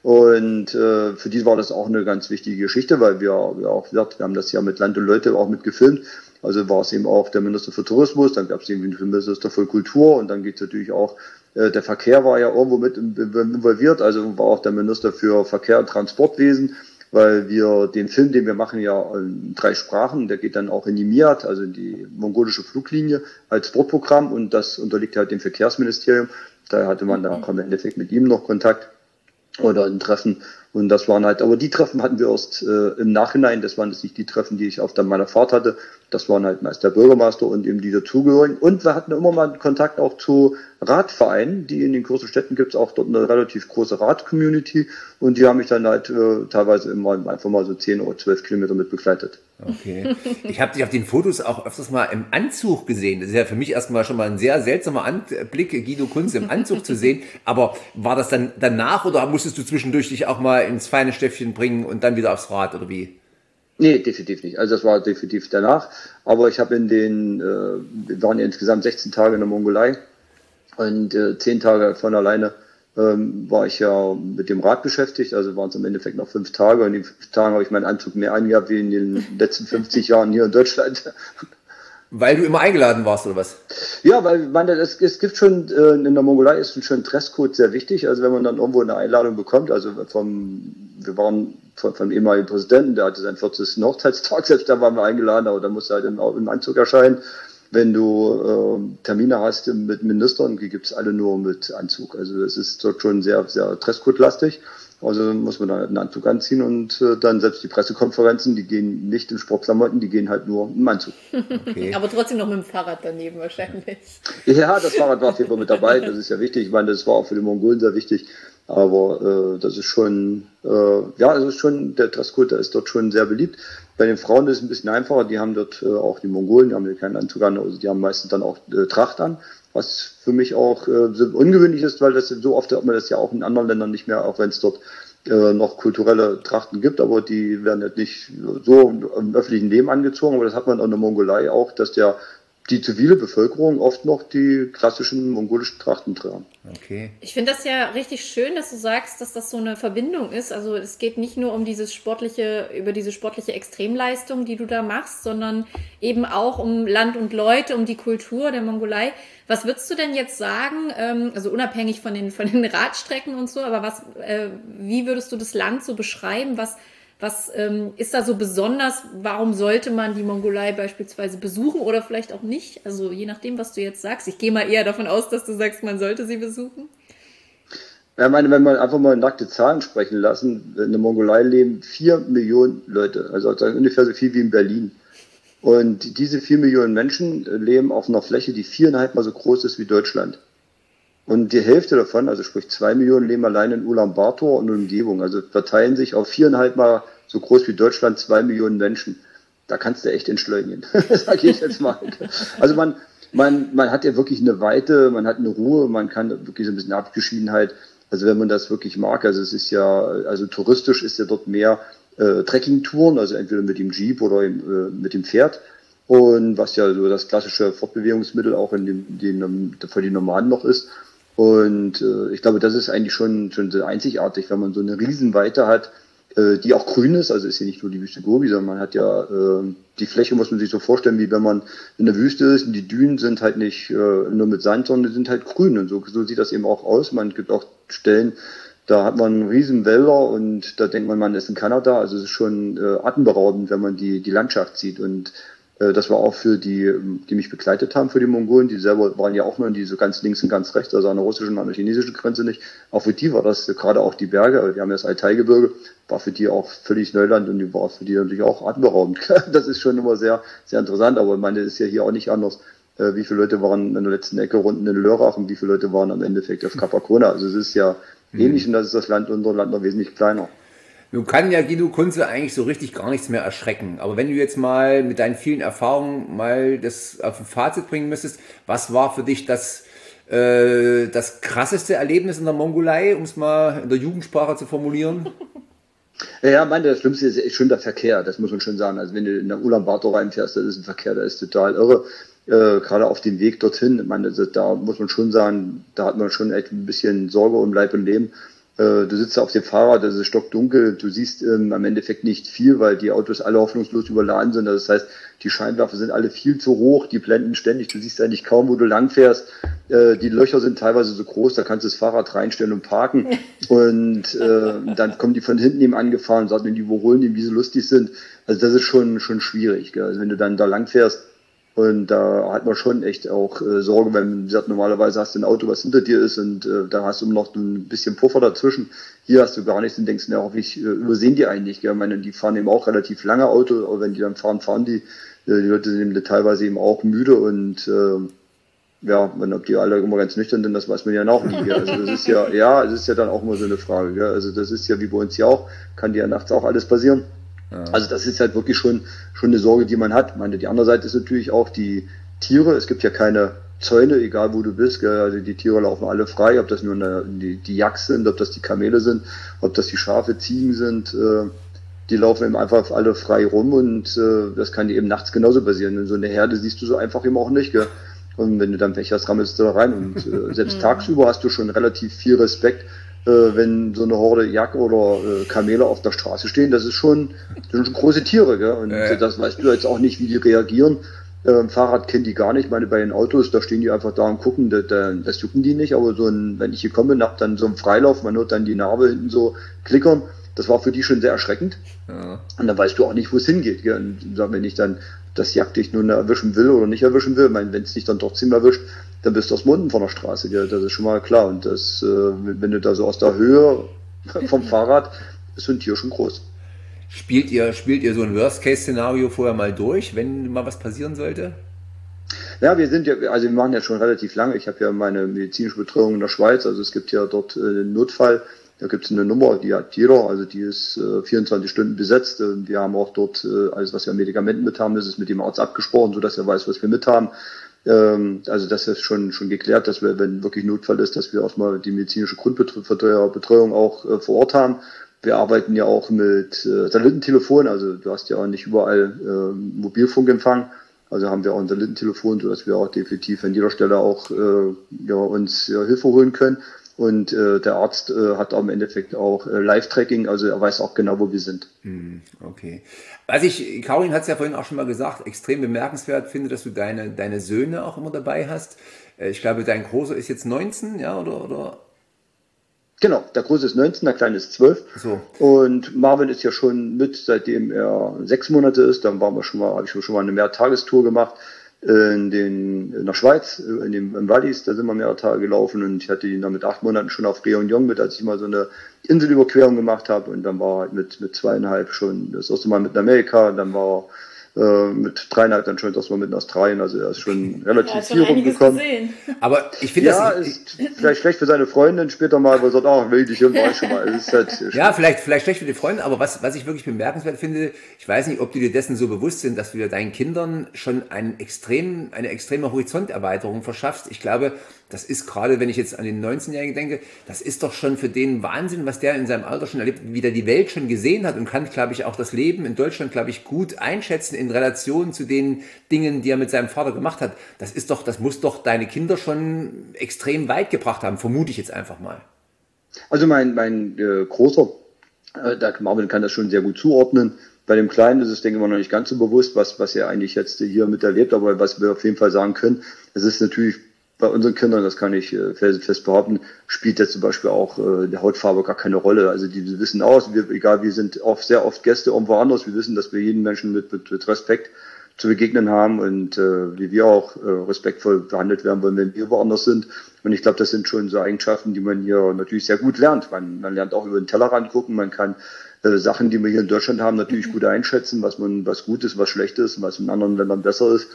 und äh, für die war das auch eine ganz wichtige Geschichte, weil wir, wir auch gesagt, wir haben das ja mit Land und Leute auch mit gefilmt, also war es eben auch der Minister für Tourismus, dann gab es eben den Minister für Kultur und dann geht es natürlich auch, äh, der Verkehr war ja irgendwo mit involviert, also war auch der Minister für Verkehr und Transportwesen, weil wir den Film, den wir machen, ja in drei Sprachen, der geht dann auch in die M I A T, also in die mongolische Fluglinie, als Sportprogramm und das unterliegt halt dem Verkehrsministerium. Da hatte man dann auch im Endeffekt mit ihm noch Kontakt oder ein Treffen und das waren halt, aber die Treffen hatten wir erst äh, im Nachhinein, das waren jetzt nicht die Treffen, die ich auf dann meiner Fahrt hatte, das waren halt meist der Bürgermeister und eben die dazugehörigen und wir hatten immer mal Kontakt auch zu Radvereinen, die in den großen Städten gibt es auch dort eine relativ große Rad-Community und die haben mich dann halt äh, teilweise immer einfach mal so zehn oder zwölf Kilometer mit begleitet. Okay. Ich habe dich auf den Fotos auch öfters mal im Anzug gesehen. Das ist ja für mich erstmal schon mal ein sehr seltsamer Anblick, Guido Kunze im Anzug zu sehen. Aber war das dann danach oder musstest du zwischendurch dich auch mal ins feine Stöffchen bringen und dann wieder aufs Rad oder wie? Nee, definitiv nicht. Also das war definitiv danach. Aber ich habe in den, äh, wir waren ja insgesamt sechzehn Tage in der Mongolei und äh, zehn Tage von alleine ähm, war ich ja mit dem Rad beschäftigt. Also waren es im Endeffekt noch fünf Tage. Und in den fünf Tagen habe ich meinen Anzug mehr angehabt wie in den letzten fünfzig Jahren hier in Deutschland. Weil du immer eingeladen warst, oder was? Ja, weil ich meine, es, es gibt schon, äh, in der Mongolei ist schon Dresscode sehr wichtig. Also wenn man dann irgendwo eine Einladung bekommt, also vom, wir waren von, vom ehemaligen Präsidenten, der hatte seinen vierzigsten Hochzeitstag, selbst da waren wir eingeladen, aber da musst du halt im, im Anzug erscheinen. Wenn du äh, Termine hast mit Ministern, die gibt's alle nur mit Anzug. Also das ist dort schon sehr, sehr Dresscode-lastig. Also muss man dann einen Anzug anziehen und äh, dann selbst die Pressekonferenzen, die gehen nicht in Sportklamotten, die gehen halt nur im Anzug. Okay. Aber trotzdem noch mit dem Fahrrad daneben wahrscheinlich. Ja, das Fahrrad war auf jeden Fall mit dabei, das ist ja wichtig. Ich meine, das war auch für die Mongolen sehr wichtig. Aber äh, das ist schon, äh, ja, das ist schon, der Dresscode, der ist dort schon sehr beliebt. Bei den Frauen ist es ein bisschen einfacher, die haben dort äh, auch die Mongolen, die haben ja keinen Anzug an, also die haben meistens dann auch äh, Tracht an. Was für mich auch äh, so ungewöhnlich ist, weil das so oft hat man das ja auch in anderen Ländern nicht mehr, auch wenn es dort äh, noch kulturelle Trachten gibt, aber die werden jetzt nicht so im öffentlichen Leben angezogen, aber das hat man in der Mongolei auch, dass der die zivile Bevölkerung oft noch die klassischen mongolischen Trachten tragen. Okay. Ich finde das ja richtig schön, dass du sagst, dass das so eine Verbindung ist. Also es geht nicht nur um dieses sportliche, über diese sportliche Extremleistung, die du da machst, sondern eben auch um Land und Leute, um die Kultur der Mongolei. Was würdest du denn jetzt sagen, ähm, also unabhängig von den, von den Radstrecken und so, aber was, äh, wie würdest du das Land so beschreiben? Was Was ähm, ist da so besonders? Warum sollte man die Mongolei beispielsweise besuchen oder vielleicht auch nicht? Also je nachdem, was du jetzt sagst. Ich gehe mal eher davon aus, dass du sagst, man sollte sie besuchen. Ja, ich meine, wenn man einfach mal nackte Zahlen sprechen lassen, in der Mongolei leben vier Millionen Leute, also ungefähr so viel wie in Berlin. Und diese vier Millionen Menschen leben auf einer Fläche, die viereinhalb Mal so groß ist wie Deutschland. Und die Hälfte davon, also sprich zwei Millionen, leben allein in Ulaanbaatar und Umgebung. Also verteilen sich auf viereinhalb Mal so groß wie Deutschland zwei Millionen Menschen. Da kannst du echt entschleunigen, sage ich jetzt mal. Also man, man, man hat ja wirklich eine Weite, man hat eine Ruhe, man kann wirklich so ein bisschen Abgeschiedenheit. Also wenn man das wirklich mag, also es ist ja, also touristisch ist ja dort mehr äh, Trekkingtouren, also entweder mit dem Jeep oder im, äh, mit dem Pferd. Und was ja so das klassische Fortbewegungsmittel auch in dem, den, für die Nomaden noch ist. Und äh, ich glaube, das ist eigentlich schon, schon sehr einzigartig, wenn man so eine Riesenweite hat, äh, die auch grün ist. Also ist hier nicht nur die Wüste Gobi, sondern man hat ja äh, die Fläche, muss man sich so vorstellen, wie wenn man in der Wüste ist. Und die Dünen sind halt nicht äh, nur mit Sand, sondern die sind halt grün. Und so, so sieht das eben auch aus. Man gibt auch Stellen, da hat man riesen Wälder und da denkt man, man ist in Kanada. Also es ist schon äh, atemberaubend, wenn man die, die Landschaft sieht. Und das war auch für die, die mich begleitet haben, für die Mongolen. Die selber waren ja auch nur in die so ganz links und ganz rechts, also an der russischen und an der chinesischen Grenze nicht. Auch für die war das gerade auch die Berge, wir haben ja das Altai-Gebirge, war für die auch völlig Neuland und die war für die natürlich auch atemberaubend. Das ist schon immer sehr, sehr interessant, aber ich meine, das ist ja hier auch nicht anders. Wie viele Leute waren in der letzten Ecke unten in Lörrach und wie viele Leute waren am Endeffekt auf Kap Arkona? Also es ist ja mhm. ähnlich und das ist das Land, unser Land noch wesentlich kleiner. Nun kann ja Guido Kunze eigentlich so richtig gar nichts mehr erschrecken. Aber wenn du jetzt mal mit deinen vielen Erfahrungen mal das auf ein Fazit bringen müsstest, was war für dich das, äh, das krasseste Erlebnis in der Mongolei, um es mal in der Jugendsprache zu formulieren? Ja, ich meine, das Schlimmste ist schon der Verkehr, das muss man schon sagen. Also wenn du in der Ulaanbaatar reinfährst, das ist ein Verkehr, der ist total irre. Äh, gerade auf dem Weg dorthin, ich meine, da muss man schon sagen, da hat man schon echt ein bisschen Sorge um Leib und Leben. Du sitzt auf dem Fahrrad, das ist stockdunkel, du siehst ähm, am Endeffekt nicht viel, weil die Autos alle hoffnungslos überladen sind. Das heißt, die Scheinwerfer sind alle viel zu hoch, die blenden ständig, du siehst eigentlich kaum, wo du langfährst. Äh, die Löcher sind teilweise so groß, da kannst du das Fahrrad reinstellen und parken. Und äh, dann kommen die von hinten eben angefahren und sagen, wenn die überholen, die wie so lustig sind. Also das ist schon schon schwierig. Gell? Also wenn du dann da langfährst, und da hat man schon echt auch äh, Sorge, wenn, wie gesagt, normalerweise hast du ein Auto, was hinter dir ist und äh, da hast du noch ein bisschen Puffer dazwischen. Hier hast du gar nichts und denkst, na, hoffentlich äh, übersehen die eigentlich. Gell? Ich meine, die fahren eben auch relativ lange Auto, aber wenn die dann fahren, fahren die. Äh, die Leute sind eben teilweise eben auch müde und äh, ja, wenn, ob die alle immer ganz nüchtern sind, das weiß man ja auch nie. Gell? Also das ist ja, ja, es ist ja dann auch immer so eine Frage. Gell? Also das ist ja wie bei uns ja auch, kann dir ja nachts auch alles passieren. Also das ist halt wirklich schon schon eine Sorge, die man hat. Ich meine, die andere Seite ist natürlich auch die Tiere. Es gibt ja keine Zäune, egal wo du bist. Gell? Also die Tiere laufen alle frei, ob das nur eine, die, die Yaks sind, ob das die Kamele sind, ob das die Schafe, Ziegen sind. Äh, die laufen eben einfach alle frei rum und äh, das kann dir eben nachts genauso passieren. Und so eine Herde siehst du so einfach eben auch nicht. Gell? Und wenn du dann Pech hast, rammelst du da rein. Und äh, selbst tagsüber hast du schon relativ viel Respekt, Äh, wenn so eine Horde Yak oder äh, Kamele auf der Straße stehen, das ist schon, das sind schon große Tiere, gell? Und äh. das weißt du jetzt auch nicht, wie die reagieren. Ähm, Fahrrad kennen die gar nicht. Ich meine, bei den Autos, da stehen die einfach da und gucken, das, das jucken die nicht. Aber so ein, wenn ich hier komme, nach dann so einem Freilauf, man hört dann die Narbe hinten so klickern. Das war für die schon sehr erschreckend. Ja. Und dann weißt du auch nicht, wo es hingeht. Gell? Und wenn ich dann das Jagd dich nun erwischen will oder nicht erwischen will, ich meine, wenn es dich dann trotzdem erwischt, dann bist du aus dem unten von der Straße, gell? Das ist schon mal klar. Und das, äh, wenn du da so aus der Höhe vom Fahrrad, ist so ein Tier schon groß. Spielt ihr, spielt ihr so ein Worst-Case-Szenario vorher mal durch, wenn mal was passieren sollte? Ja, wir sind ja, also wir machen ja schon relativ lange. Ich habe ja meine medizinische Betreuung in der Schweiz, also es gibt ja dort äh, einen Notfall. Da gibt es eine Nummer, die hat jeder, also die ist äh, vierundzwanzig Stunden besetzt. Und wir haben auch dort äh, alles, was wir an Medikamenten mit haben, das ist mit dem Arzt abgesprochen, sodass er weiß, was wir mit haben. Ähm, also das ist schon schon geklärt, dass wir, wenn wirklich Notfall ist, dass wir erstmal die medizinische Grundbetreuung auch äh, vor Ort haben. Wir arbeiten ja auch mit äh, Satellitentelefon, also du hast ja auch nicht überall äh, Mobilfunkempfang. Also haben wir auch unser Lindentelefon, sodass wir auch definitiv an jeder Stelle auch äh, ja, uns ja, Hilfe holen können. Und äh, der Arzt äh, hat auch im Endeffekt auch äh, Live-Tracking, also er weiß auch genau, wo wir sind. Okay. Was ich, Caroline hat es ja vorhin auch schon mal gesagt, extrem bemerkenswert finde, dass du deine, deine Söhne auch immer dabei hast. Äh, Ich glaube, dein Großer ist jetzt neunzehn, ja, oder? oder? Genau, der Große ist neunzehn, der Kleine ist zwölf. So. Und Marvin ist ja schon mit, seitdem er sechs Monate ist. Dann waren wir schon mal, habe ich schon mal eine Mehrtagestour gemacht in den in der Schweiz, in den im Wallis. Da sind wir mehrere Tage gelaufen und ich hatte ihn dann mit acht Monaten schon auf Réunion mit, als ich mal so eine Inselüberquerung gemacht habe. Und dann war er halt mit mit zweieinhalb schon das erste Mal mit in Amerika. Und dann war er äh, mit dreieinhalb dann schon das Mal mit in Australien. Also er ist schon relativ Ja, viel schon einiges rumgekommen. gesehen. Aber ich finde Ja, das. ist vielleicht schlecht für seine Freundin später mal, aber er sagt, ach, will ich dich hin, war ich schon mal. Es ist halt, Ja, vielleicht, vielleicht schlecht für die Freunde, aber was, was ich wirklich bemerkenswert finde, ich weiß nicht, ob du dir dessen so bewusst sind, dass du dir deinen Kindern schon einen extrem, eine extreme Horizonterweiterung verschaffst. Ich glaube, das ist gerade, wenn ich jetzt an den neunzehnjährigen denke, das ist doch schon für den Wahnsinn, was der in seinem Alter schon erlebt, wie der die Welt schon gesehen hat und kann, glaube ich, auch das Leben in Deutschland, glaube ich, gut einschätzen in Relation zu den Dingen, die er mit seinem Vater gemacht hat. Das ist doch, das muss doch deine Kinder schon extrem weit gebracht haben, vermute ich jetzt einfach mal. Also mein, mein äh, Großer, äh, der Marvin kann das schon sehr gut zuordnen. Bei dem Kleinen ist es, denke ich mal, noch nicht ganz so bewusst, was, was er eigentlich jetzt hier miterlebt, aber was wir auf jeden Fall sagen können, es ist natürlich bei unseren Kindern, das kann ich äh, fest, fest behaupten, spielt jetzt zum Beispiel auch äh, die Hautfarbe gar keine Rolle. Also die, die wissen aus, wir, egal, wir sind oft, sehr oft Gäste irgendwo anders, wir wissen, dass wir jeden Menschen mit, mit, mit Respekt zu begegnen haben und äh, wie wir auch äh, respektvoll behandelt werden wollen, wenn wir woanders sind. Und ich glaube, das sind schon so Eigenschaften, die man hier natürlich sehr gut lernt. Man, man lernt auch über den Tellerrand gucken, man kann äh, Sachen, die wir hier in Deutschland haben, natürlich gut einschätzen, was man, was gut ist, was schlecht ist, was in anderen Ländern besser ist.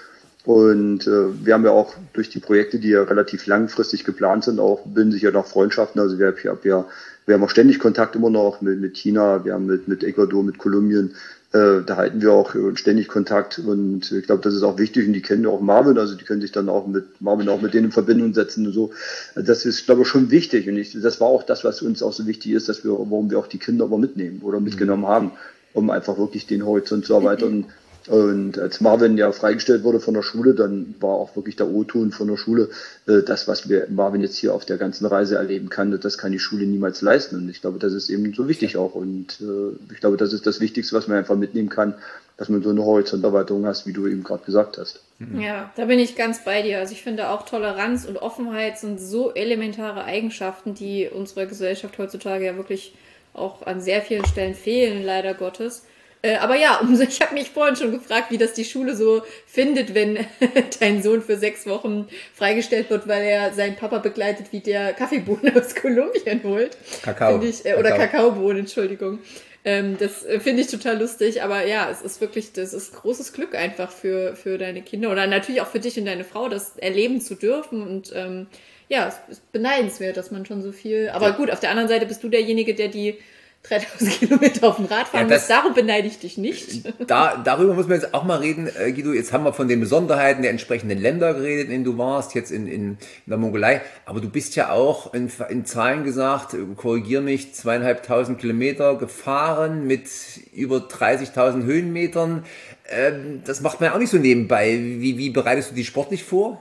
Und äh, wir haben ja auch durch die Projekte, die ja relativ langfristig geplant sind, auch bilden sich ja noch Freundschaften. Also wir, wir, wir, wir haben auch ständig Kontakt immer noch mit, mit China, wir haben mit, mit Ecuador, mit Kolumbien. Äh, da halten wir auch ständig Kontakt und ich glaube, das ist auch wichtig und die kennen ja auch Marvin, also die können sich dann auch mit Marvin auch mit denen in Verbindung setzen und so. Das ist, glaube ich, schon wichtig und ich, das war auch das, was uns auch so wichtig ist, dass wir, warum wir auch die Kinder immer mitnehmen oder mitgenommen haben, um einfach wirklich den Horizont zu erweitern. Und als Marvin ja freigestellt wurde von der Schule, dann war auch wirklich der O-Ton von der Schule, äh, das, was wir Marvin jetzt hier auf der ganzen Reise erleben kann, das kann die Schule niemals leisten. Und ich glaube, das ist eben so wichtig auch. Und äh, ich glaube, das ist das Wichtigste, was man einfach mitnehmen kann, dass man so eine Horizonterweiterung hast, wie du eben gerade gesagt hast. Ja, da bin ich ganz bei dir. Also ich finde auch Toleranz und Offenheit sind so elementare Eigenschaften, die unserer Gesellschaft heutzutage ja wirklich auch an sehr vielen Stellen fehlen, leider Gottes. Äh, aber ja, umso, ich habe mich vorhin schon gefragt, wie das die Schule so findet, wenn dein Sohn für sechs Wochen freigestellt wird, weil er seinen Papa begleitet, wie der Kaffeebohnen aus Kolumbien holt. Kakao. Ich, äh, oder Kakao. Kakaobohnen, Entschuldigung. Ähm, das äh, finde ich total lustig, aber ja, es ist wirklich, das ist großes Glück einfach für, für deine Kinder oder natürlich auch für dich und deine Frau, das erleben zu dürfen und ähm, ja, es ist beneidenswert, dass man schon so viel, aber gut, auf der anderen Seite bist du derjenige, der die dreitausend Kilometer auf dem Rad fahren Ja, das- muss, darum beneide ich dich nicht. Da, darüber muss man jetzt auch mal reden, äh, Guido. Jetzt haben wir von den Besonderheiten der entsprechenden Länder geredet, in denen du warst, jetzt in, in, in der Mongolei. Aber du bist ja auch in, in Zahlen gesagt, äh, korrigier mich, zweieinhalbtausend Kilometer gefahren mit über dreißigtausend Höhenmetern. Ähm, das macht man ja auch nicht so nebenbei. Wie, wie bereitest du die sportlich vor?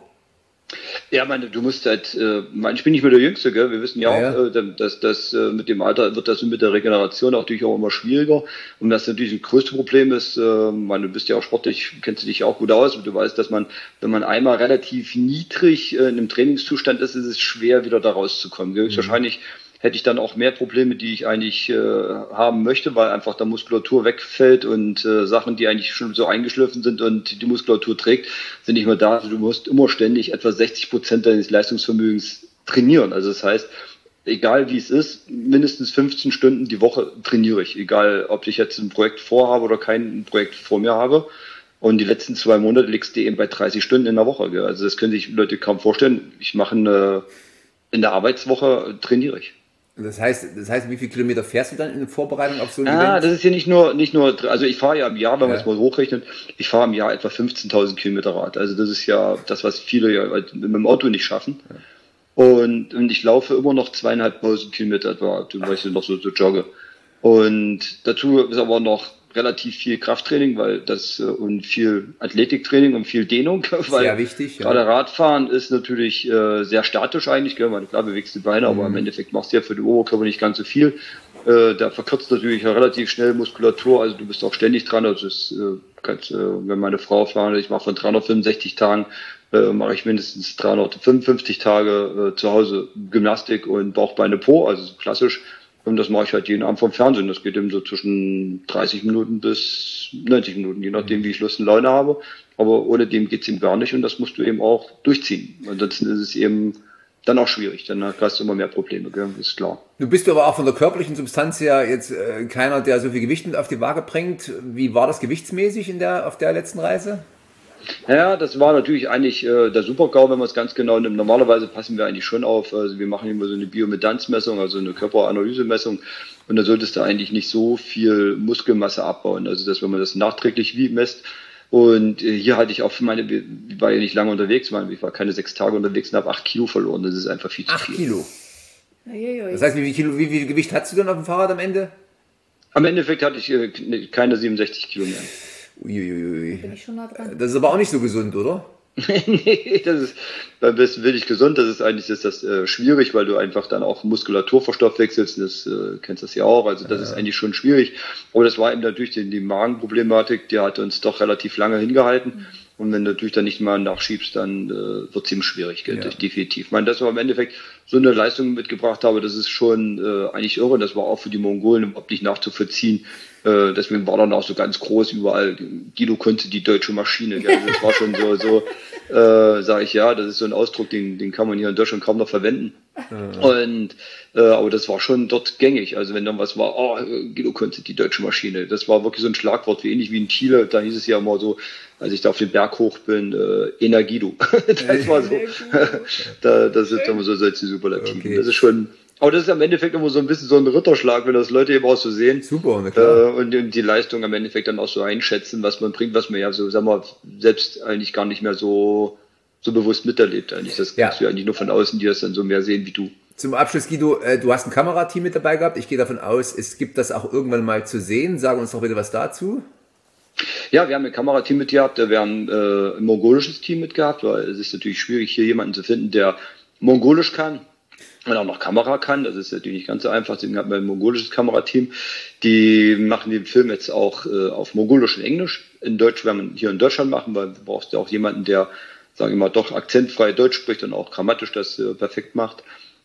Ja, meine, du musst halt, äh, ich bin nicht mehr der Jüngste, gell? Wir wissen ja, Ja, auch, äh, dass das äh, mit dem Alter wird das mit der Regeneration auch natürlich auch immer schwieriger. Und das natürlich ein größtes Problem ist, äh, meine, du bist ja auch sportlich, kennst du dich ja auch gut aus, und du weißt, dass man, wenn man einmal relativ niedrig äh, in einem Trainingszustand ist, ist es schwer, wieder da rauszukommen. Gell? Mhm. Wahrscheinlich hätte ich dann auch mehr Probleme, die ich eigentlich äh, haben möchte, weil einfach da Muskulatur wegfällt und äh, Sachen, die eigentlich schon so eingeschliffen sind und die Muskulatur trägt, sind nicht mehr da. Also du musst immer ständig etwa sechzig Prozent deines Leistungsvermögens trainieren. Also das heißt, egal wie es ist, mindestens fünfzehn Stunden die Woche trainiere ich. Egal, ob ich jetzt ein Projekt vorhabe oder kein Projekt vor mir habe. Und die letzten zwei Monate liegst du eben bei dreißig Stunden in der Woche. Gell? Also das können sich Leute kaum vorstellen. Ich mache eine, in der Arbeitswoche trainiere ich. Das heißt, das heißt, wie viele Kilometer fährst du dann in der Vorbereitung auf so ein Ah, Event? das ist hier nicht nur, nicht nur, also ich fahre ja im Jahr, wenn man Ja. es mal hochrechnet, ich fahre im Jahr etwa fünfzehntausend Kilometer Rad. Also das ist ja das, was viele ja halt mit dem Auto nicht schaffen. Ja. Und, und ich laufe immer noch zweieinhalbtausend Kilometer etwa, weil ich noch so, so jogge. Und dazu ist aber noch relativ viel Krafttraining, weil das äh, und viel Athletiktraining und viel Dehnung. Weil sehr wichtig. Gerade Ja. Radfahren ist natürlich äh, sehr statisch eigentlich, gell? Weil klar bewegst du die Beine, mhm. aber im Endeffekt machst du ja für den Oberkörper nicht ganz so viel. Äh, da verkürzt natürlich relativ schnell Muskulatur, also du bist auch ständig dran. Also es, äh, kannst, äh, wenn meine Frau fahren, ich mache von dreihundertfünfundsechzig Tagen äh, mache ich mindestens dreihundertfünfundfünfzig Tage äh, zu Hause Gymnastik und Bauch, Beine, Po, also so klassisch. Und das mache ich halt jeden Abend vom Fernsehen. Das geht eben so zwischen dreißig Minuten bis neunzig Minuten, je nachdem, wie ich Lust und Laune habe. Aber ohne dem geht's eben gar nicht und das musst du eben auch durchziehen. Ansonsten ist es eben dann auch schwierig. Dann hast du immer mehr Probleme, gell? Ist klar. Du bist aber auch von der körperlichen Substanz her jetzt äh, keiner, der so viel Gewicht mit auf die Waage bringt. Wie war das gewichtsmäßig in der, auf der letzten Reise? Ja, das war natürlich eigentlich äh, der Super-GAU, wenn man es ganz genau nimmt. Normalerweise passen wir eigentlich schon auf. Also wir machen immer so eine Bioimpedanzmessung, also eine Körperanalysemessung. Und da solltest du eigentlich nicht so viel Muskelmasse abbauen. Also dass wenn man das nachträglich wie misst. Und äh, hier hatte ich auch für meine, ich war ja nicht lange unterwegs, ich war keine sechs Tage unterwegs und habe acht Kilo verloren. Das ist einfach viel zu Acht viel. Kilo? Uiuiui. Das heißt, wie viel, Kilo, wie viel Gewicht hattest du dann auf dem Fahrrad am Ende? Am Endeffekt hatte ich äh, keine siebenundsechzig Kilo mehr. Uiuiui. Bin ich schon nah dran. Das ist aber auch nicht so gesund, oder? Nee, das ist beim besten Willen gesund. Das ist eigentlich ist das äh, schwierig, weil du einfach dann auch Muskulatur verstoffwechselst. Das äh, kennst das ja auch. Also das ja. ist eigentlich schon schwierig. Aber das war eben natürlich die, die Magenproblematik, die hat uns doch relativ lange hingehalten. Mhm. Und wenn du natürlich dann nicht mal nachschiebst, dann äh, wird es ziemlich schwierig, gell? Ja. Definitiv. Ich meine, dass wir im Endeffekt so eine Leistung mitgebracht haben, das ist schon äh, eigentlich irre. Das war auch für die Mongolen überhaupt nicht nachzuvollziehen. Äh, deswegen war dann auch so ganz groß überall, Guido konnte die deutsche Maschine. Gell? Also das war schon so, so äh, sage ich ja, das ist so ein Ausdruck, den, den kann man hier in Deutschland kaum noch verwenden. Mhm. Und äh, aber das war schon dort gängig. Also wenn dann was war, oh, Guido konnte die deutsche Maschine. Das war wirklich so ein Schlagwort, wie ähnlich wie in Thiele. Da hieß es ja immer so, als ich da auf den Berg hoch bin, äh, Energido. Das war so. da, das sind immer so solche Superlativen. Okay. Das ist schon. Aber das ist am Endeffekt immer so ein bisschen so ein Ritterschlag, wenn das Leute eben auch so sehen. Super, na klar. Äh, und die Leistung am Endeffekt dann auch so einschätzen, was man bringt, was man ja so, sagen wir, selbst eigentlich gar nicht mehr so, so bewusst miterlebt eigentlich. Das ja. kannst du ja eigentlich nur von außen, die das dann so mehr sehen wie du. Zum Abschluss, Guido, äh, du hast ein Kamerateam mit dabei gehabt. Ich gehe davon aus, es gibt das auch irgendwann mal zu sehen. Sag uns doch bitte was dazu. Ja, wir haben ein Kamerateam mit gehabt, wir haben äh, ein mongolisches Team mit gehabt, weil es ist natürlich schwierig, hier jemanden zu finden, der Mongolisch kann und auch noch Kamera kann. Das ist natürlich nicht ganz so einfach, deswegen haben wir ein mongolisches Kamerateam. Die machen den Film jetzt auch äh, auf Mongolisch und Englisch. In Deutsch werden wir hier in Deutschland machen, weil du brauchst ja auch jemanden, der, sagen wir mal, doch akzentfrei Deutsch spricht und auch grammatisch das äh, perfekt macht.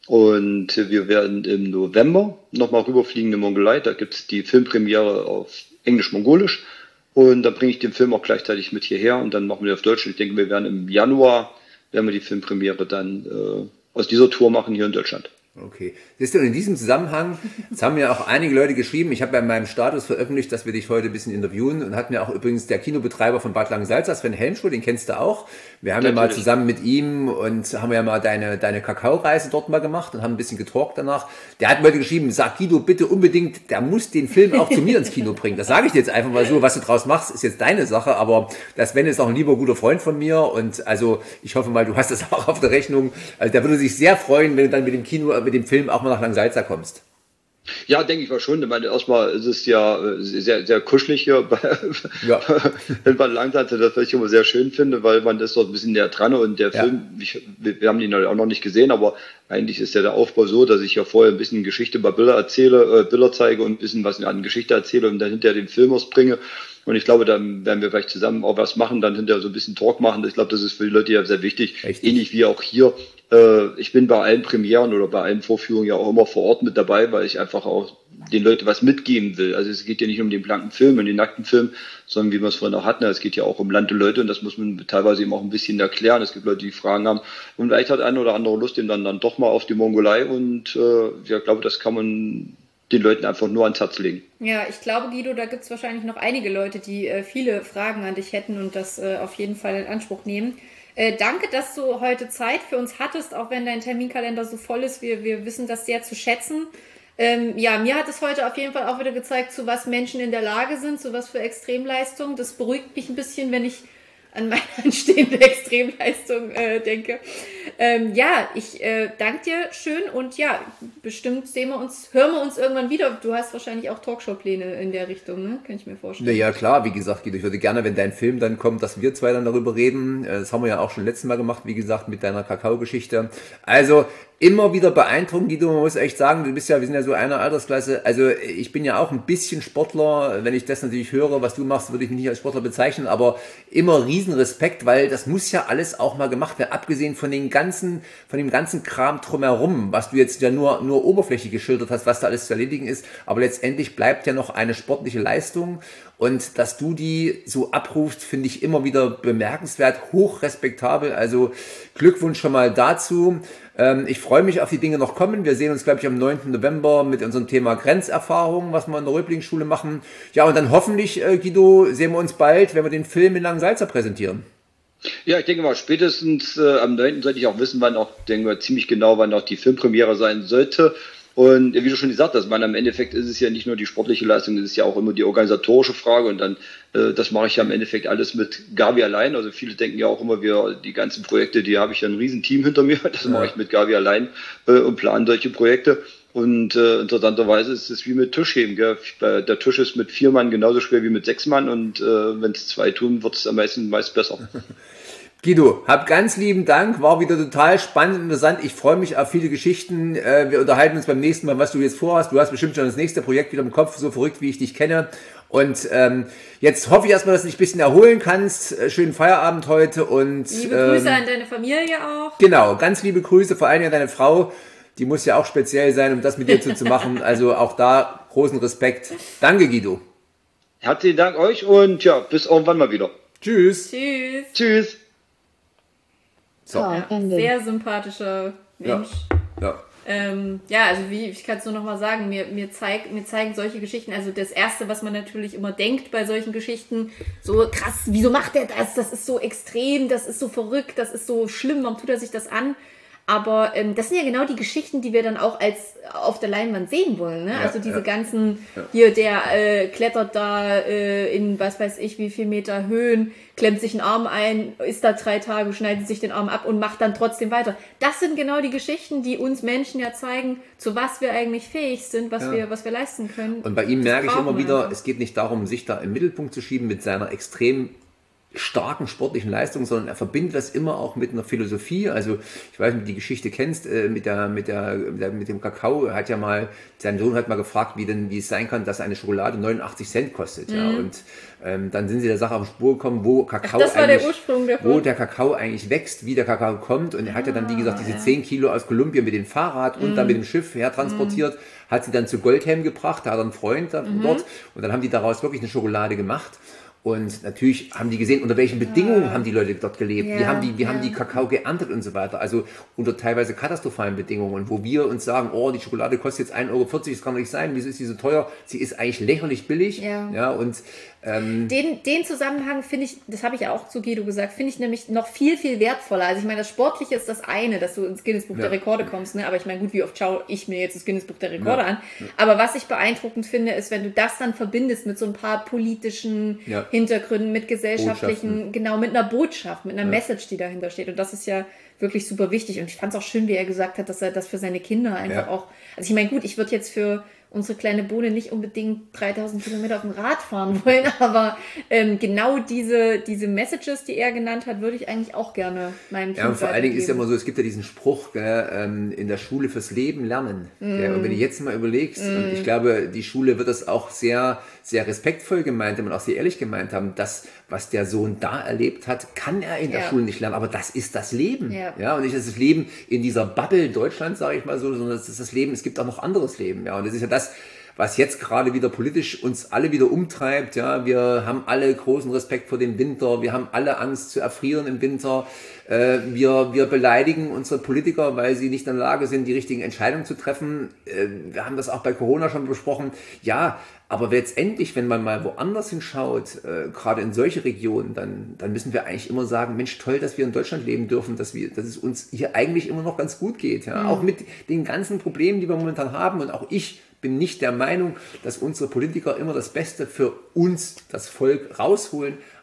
Und äh, wir werden im November nochmal rüberfliegen in die Mongolei. Da gibt es die Filmpremiere auf Englisch-Mongolisch. Und dann bringe ich den Film auch gleichzeitig mit hierher und dann machen wir auf Deutsch. Ich denke, wir werden im Januar, werden wir die Filmpremiere dann äh, aus dieser Tour machen hier in Deutschland. Okay. Siehst du, in diesem Zusammenhang, jetzt haben mir auch einige Leute geschrieben, ich habe bei meinem Status veröffentlicht, dass wir dich heute ein bisschen interviewen und hat mir auch übrigens der Kinobetreiber von Bad Langensalza, Sven Helmschul, den kennst du auch. Wir haben ja, ja mal zusammen mit ihm und haben ja mal deine, deine Kakaoreise dort mal gemacht und haben ein bisschen getalkt danach. Der hat mir heute geschrieben, sag Guido bitte unbedingt, der muss den Film auch zu mir ins Kino bringen. Das sage ich dir jetzt einfach mal so, was du draus machst, ist jetzt deine Sache, aber der Sven ist auch ein lieber guter Freund von mir und also ich hoffe mal, du hast das auch auf der Rechnung. Also der würde sich sehr freuen, wenn du dann mit dem Kino, mit dem Film auch mal nach Langensalza kommst. Ja, denke ich mal schon. Ich meine, erstmal ist es ja sehr, sehr kuschelig hier bei, ja. in Bad Langensalza, das ich immer sehr schön finde, weil man ist dort ein bisschen näher dran und der ja. Film, ich, wir haben ihn auch noch nicht gesehen, aber eigentlich ist ja der Aufbau so, dass ich ja vorher ein bisschen Geschichte bei Bilder erzähle, äh, Bilder zeige und ein bisschen was an Geschichte erzähle und dann hinterher den Film ausbringe. Und ich glaube, dann werden wir vielleicht zusammen auch was machen, dann hinterher so ein bisschen Talk machen. Ich glaube, das ist für die Leute ja sehr wichtig. Richtig. Ähnlich wie auch hier. Äh, ich bin bei allen Premieren oder bei allen Vorführungen ja auch immer vor Ort mit dabei, weil ich einfach auch den Leuten was mitgeben will. Also es geht ja nicht um den blanken Film und den nackten Film, sondern wie wir es vorhin auch hatten, es geht ja auch um Land und Leute und das muss man teilweise eben auch ein bisschen erklären. Es gibt Leute, die Fragen haben und vielleicht hat einer oder andere Lust eben dann, dann doch mal auf die Mongolei und äh, ja, ich glaube, das kann man den Leuten einfach nur ans Herz legen. Ja, ich glaube, Guido, da gibt es wahrscheinlich noch einige Leute, die äh, viele Fragen an dich hätten und das äh, auf jeden Fall in Anspruch nehmen. Äh, danke, dass du heute Zeit für uns hattest, auch wenn dein Terminkalender so voll ist. Wir, wir wissen das sehr zu schätzen. Ähm, ja, mir hat es heute auf jeden Fall auch wieder gezeigt, zu was Menschen in der Lage sind, zu was für Extremleistungen. Das beruhigt mich ein bisschen, wenn ich an meine anstehende Extremleistung äh, denke. Ähm, ja, ich äh, danke dir schön und ja, bestimmt sehen wir uns, hören wir uns irgendwann wieder. Du hast wahrscheinlich auch Talkshow-Pläne in der Richtung, ne? Kann ich mir vorstellen. Na ja, klar, wie gesagt, ich würde gerne, wenn dein Film dann kommt, dass wir zwei dann darüber reden. Das haben wir ja auch schon letztes Mal gemacht, wie gesagt, mit deiner Kakao-Geschichte. Also immer wieder beeindruckend, Guido, man muss echt sagen, du bist ja, wir sind ja so einer Altersklasse, also ich bin ja auch ein bisschen Sportler, wenn ich das natürlich höre, was du machst, würde ich mich nicht als Sportler bezeichnen, aber immer riesen Respekt, weil das muss ja alles auch mal gemacht werden, abgesehen von den ganzen, von dem ganzen Kram drumherum, was du jetzt ja nur, nur oberflächlich geschildert hast, was da alles zu erledigen ist, aber letztendlich bleibt ja noch eine sportliche Leistung und dass du die so abrufst, finde ich immer wieder bemerkenswert, hoch respektabel, also Glückwunsch schon mal dazu. Ich freue mich auf die Dinge noch kommen. Wir sehen uns, glaube ich, am neunten November mit unserem Thema Grenzerfahrung, was wir in der Röblingsschule machen. Ja, und dann hoffentlich, äh, Guido, sehen wir uns bald, wenn wir den Film in Langensalza präsentieren. Ja, ich denke mal, spätestens äh, am neunten sollte ich auch wissen, wann auch, denke mal, ziemlich genau, wann auch die Filmpremiere sein sollte. Und wie du schon gesagt hast, man, im Endeffekt ist es ja nicht nur die sportliche Leistung, es ist ja auch immer die organisatorische Frage und dann, äh, das mache ich ja im Endeffekt alles mit Gavi allein. Also viele denken ja auch immer, wir, die ganzen Projekte, die habe ich ja ein riesen Team hinter mir, das ja. mache ich mit Gavi allein äh, und plane solche Projekte. Und äh, interessanterweise ist es wie mit Tischheben. Gell? Der Tisch ist mit vier Mann genauso schwer wie mit sechs Mann und äh, wenn es zwei tun, wird es am meisten meist besser. Guido, hab ganz lieben Dank, war wieder total spannend und interessant. Ich freue mich auf viele Geschichten. Wir unterhalten uns beim nächsten Mal, was du jetzt vorhast. Du hast bestimmt schon das nächste Projekt wieder im Kopf, so verrückt, wie ich dich kenne. Und ähm, jetzt hoffe ich erstmal, dass du dich ein bisschen erholen kannst. Schönen Feierabend heute und liebe Grüße ähm, an deine Familie auch. Genau, ganz liebe Grüße, vor allem an deine Frau. Die muss ja auch speziell sein, um das mit dir zu, zu machen. Also auch da großen Respekt. Danke, Guido. Herzlichen Dank euch und ja, bis irgendwann mal wieder. Tschüss. Tschüss. Tschüss. So. Ja, sehr sympathischer Mensch. Ja, ja. Ähm, ja, also wie, ich kann es nur noch mal sagen, mir, mir, zeig, mir zeigen solche Geschichten, also das Erste, was man natürlich immer denkt bei solchen Geschichten, so krass, wieso macht er das? Das ist so extrem, das ist so verrückt, das ist so schlimm, warum tut er sich das an? Aber ähm, das sind ja genau die Geschichten, die wir dann auch als auf der Leinwand sehen wollen. Ne? Ja, also diese ja. ganzen, ja. hier der äh, klettert da äh, in was weiß ich wie viel Meter Höhen, klemmt sich einen Arm ein, ist da drei Tage, schneidet sich den Arm ab und macht dann trotzdem weiter. Das sind genau die Geschichten, die uns Menschen ja zeigen, zu was wir eigentlich fähig sind, was, ja. wir, was wir leisten können. Und bei ihm merke ich immer wieder, einfach. Es geht nicht darum, sich da im Mittelpunkt zu schieben mit seiner extrem starken sportlichen Leistung, sondern er verbindet das immer auch mit einer Philosophie. Also ich weiß nicht, ob du die Geschichte kennst, äh, mit der, mit der, mit dem Kakao. Er hat ja mal, sein Sohn hat mal gefragt, wie denn, wie es sein kann, dass eine Schokolade neunundachtzig Cent kostet. Mhm. Ja, und ähm, dann sind sie der Sache auf die Spur gekommen, wo Kakao Ach, das war eigentlich, der Ursprung wo der Kakao eigentlich wächst, wie der Kakao kommt. Und er hat ja dann, wie gesagt, diese ja. zehn Kilo aus Kolumbien mit dem Fahrrad und mhm. dann mit dem Schiff hertransportiert, mhm. hat sie dann zu Goldhelm gebracht, da hat er einen Freund mhm. dort und dann haben die daraus wirklich eine Schokolade gemacht. Und natürlich haben die gesehen, unter welchen Bedingungen ja. haben die Leute dort gelebt, ja, wie haben die, wie ja. haben die Kakao geerntet und so weiter. Also unter teilweise katastrophalen Bedingungen, wo wir uns sagen, oh, die Schokolade kostet jetzt ein Euro vierzig, das kann doch nicht sein, wieso ist sie so teuer? Sie ist eigentlich lächerlich billig. Ja. Ja, und ähm, den, den Zusammenhang finde ich, das habe ich ja auch zu Guido gesagt, finde ich nämlich noch viel, viel wertvoller. Also ich meine, das Sportliche ist das eine, dass du ins Guinness-Buch ja. der Rekorde kommst, ne? Aber ich meine, gut, wie oft schaue ich mir jetzt das Guinness-Buch der Rekorde ja. an? Aber was ich beeindruckend finde, ist, wenn du das dann verbindest mit so ein paar politischen ja. Hintergründen, mit gesellschaftlichen, genau, mit einer Botschaft, mit einer ja. Message, die dahinter steht. Und das ist ja wirklich super wichtig. Und ich fand es auch schön, wie er gesagt hat, dass er das für seine Kinder einfach ja. auch, also ich meine, gut, ich würde jetzt für unsere kleine Bohne nicht unbedingt dreitausend Kilometer auf dem Rad fahren wollen, aber ähm, genau diese, diese Messages, die er genannt hat, würde ich eigentlich auch gerne meinem Kind Ja, und vor allen Dingen ist ja immer so, es gibt ja diesen Spruch, gell, ähm, in der Schule fürs Leben lernen. Mm. Gell, und wenn du jetzt mal überlegst, mm. und ich glaube, die Schule wird das auch sehr, sehr respektvoll gemeint haben und auch sehr ehrlich gemeint haben, das, was der Sohn da erlebt hat, kann er in der ja. Schule nicht lernen, aber das ist das Leben. Ja. Ja, und nicht das Leben in dieser Bubble Deutschland, sage ich mal so, sondern das ist das Leben, es gibt auch noch anderes Leben. Ja, und das ist ja das, was jetzt gerade wieder politisch uns alle wieder umtreibt. Ja, wir haben alle großen Respekt vor dem Winter, wir haben alle Angst zu erfrieren im Winter. Äh, wir, wir beleidigen unsere Politiker, weil sie nicht in der Lage sind, die richtigen Entscheidungen zu treffen. Äh, wir haben das auch bei Corona schon besprochen. Ja, aber letztendlich, wenn man mal woanders hinschaut, äh, gerade in solche Regionen, dann, dann müssen wir eigentlich immer sagen, Mensch, toll, dass wir in Deutschland leben dürfen, dass, wir, dass es uns hier eigentlich immer noch ganz gut geht. Ja? Mhm. Auch mit den ganzen Problemen, die wir momentan haben. Und auch ich bin nicht der Meinung, dass unsere Politiker immer das Beste für uns, das Volk, rausholen.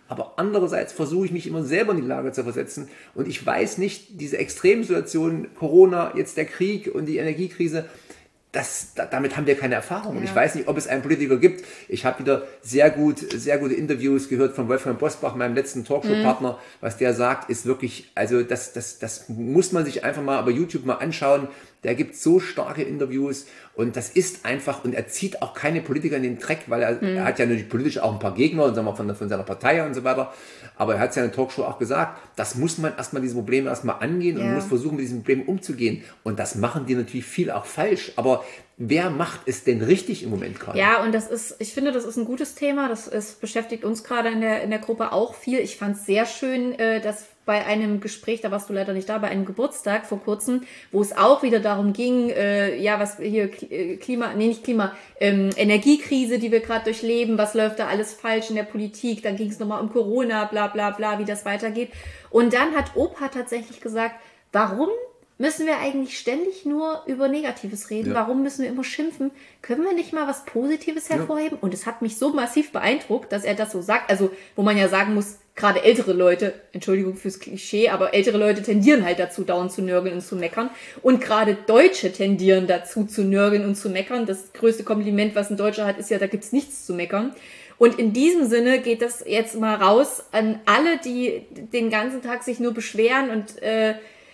aber andererseits versuche ich mich immer selber in die Lage zu versetzen und ich weiß nicht, diese Extremsituation, Corona, jetzt der Krieg und die Energiekrise, Das, damit haben wir keine Erfahrung. Ja. Und ich weiß nicht, ob es einen Politiker gibt. Ich habe wieder sehr gut, sehr gute Interviews gehört von Wolfgang Bosbach, meinem letzten Talkshow-Partner. Mhm. Was der sagt, ist wirklich, also das, das, das muss man sich einfach mal bei YouTube mal anschauen. Der gibt so starke Interviews und das ist einfach, und er zieht auch keine Politiker in den Dreck, weil er, mhm. er hat ja natürlich politisch auch ein paar Gegner, sagen wir, von, von seiner Partei und so weiter. Aber er hat es ja in der Talkshow auch gesagt, das muss man erstmal, diese Probleme erstmal angehen und ja. muss versuchen, mit diesen Problemen umzugehen. Und das machen die natürlich viel auch falsch. Aber wer macht es denn richtig im Moment gerade? Ja, und das ist, ich finde, das ist ein gutes Thema. Das ist, beschäftigt uns gerade in der, in der Gruppe auch viel. Ich fand es sehr schön, äh, dass bei einem Gespräch, da warst du leider nicht da, bei einem Geburtstag vor kurzem, wo es auch wieder darum ging, äh, ja, was hier Klima, nee, nicht Klima, ähm, Energiekrise, die wir gerade durchleben, was läuft da alles falsch in der Politik, dann ging es nochmal um Corona, bla bla bla, wie das weitergeht. Und dann hat Opa tatsächlich gesagt, warum müssen wir eigentlich ständig nur über Negatives reden? Ja. Warum müssen wir immer schimpfen? Können wir nicht mal was Positives hervorheben? Ja. Und es hat mich so massiv beeindruckt, dass er das so sagt. Also, wo man ja sagen muss, gerade ältere Leute, Entschuldigung fürs Klischee, aber ältere Leute tendieren halt dazu, dauernd zu nörgeln und zu meckern. Und gerade Deutsche tendieren dazu, zu nörgeln und zu meckern. Das größte Kompliment, was ein Deutscher hat, ist ja, da gibt's nichts zu meckern. Und in diesem Sinne geht das jetzt mal raus an alle, die den ganzen Tag sich nur beschweren und äh,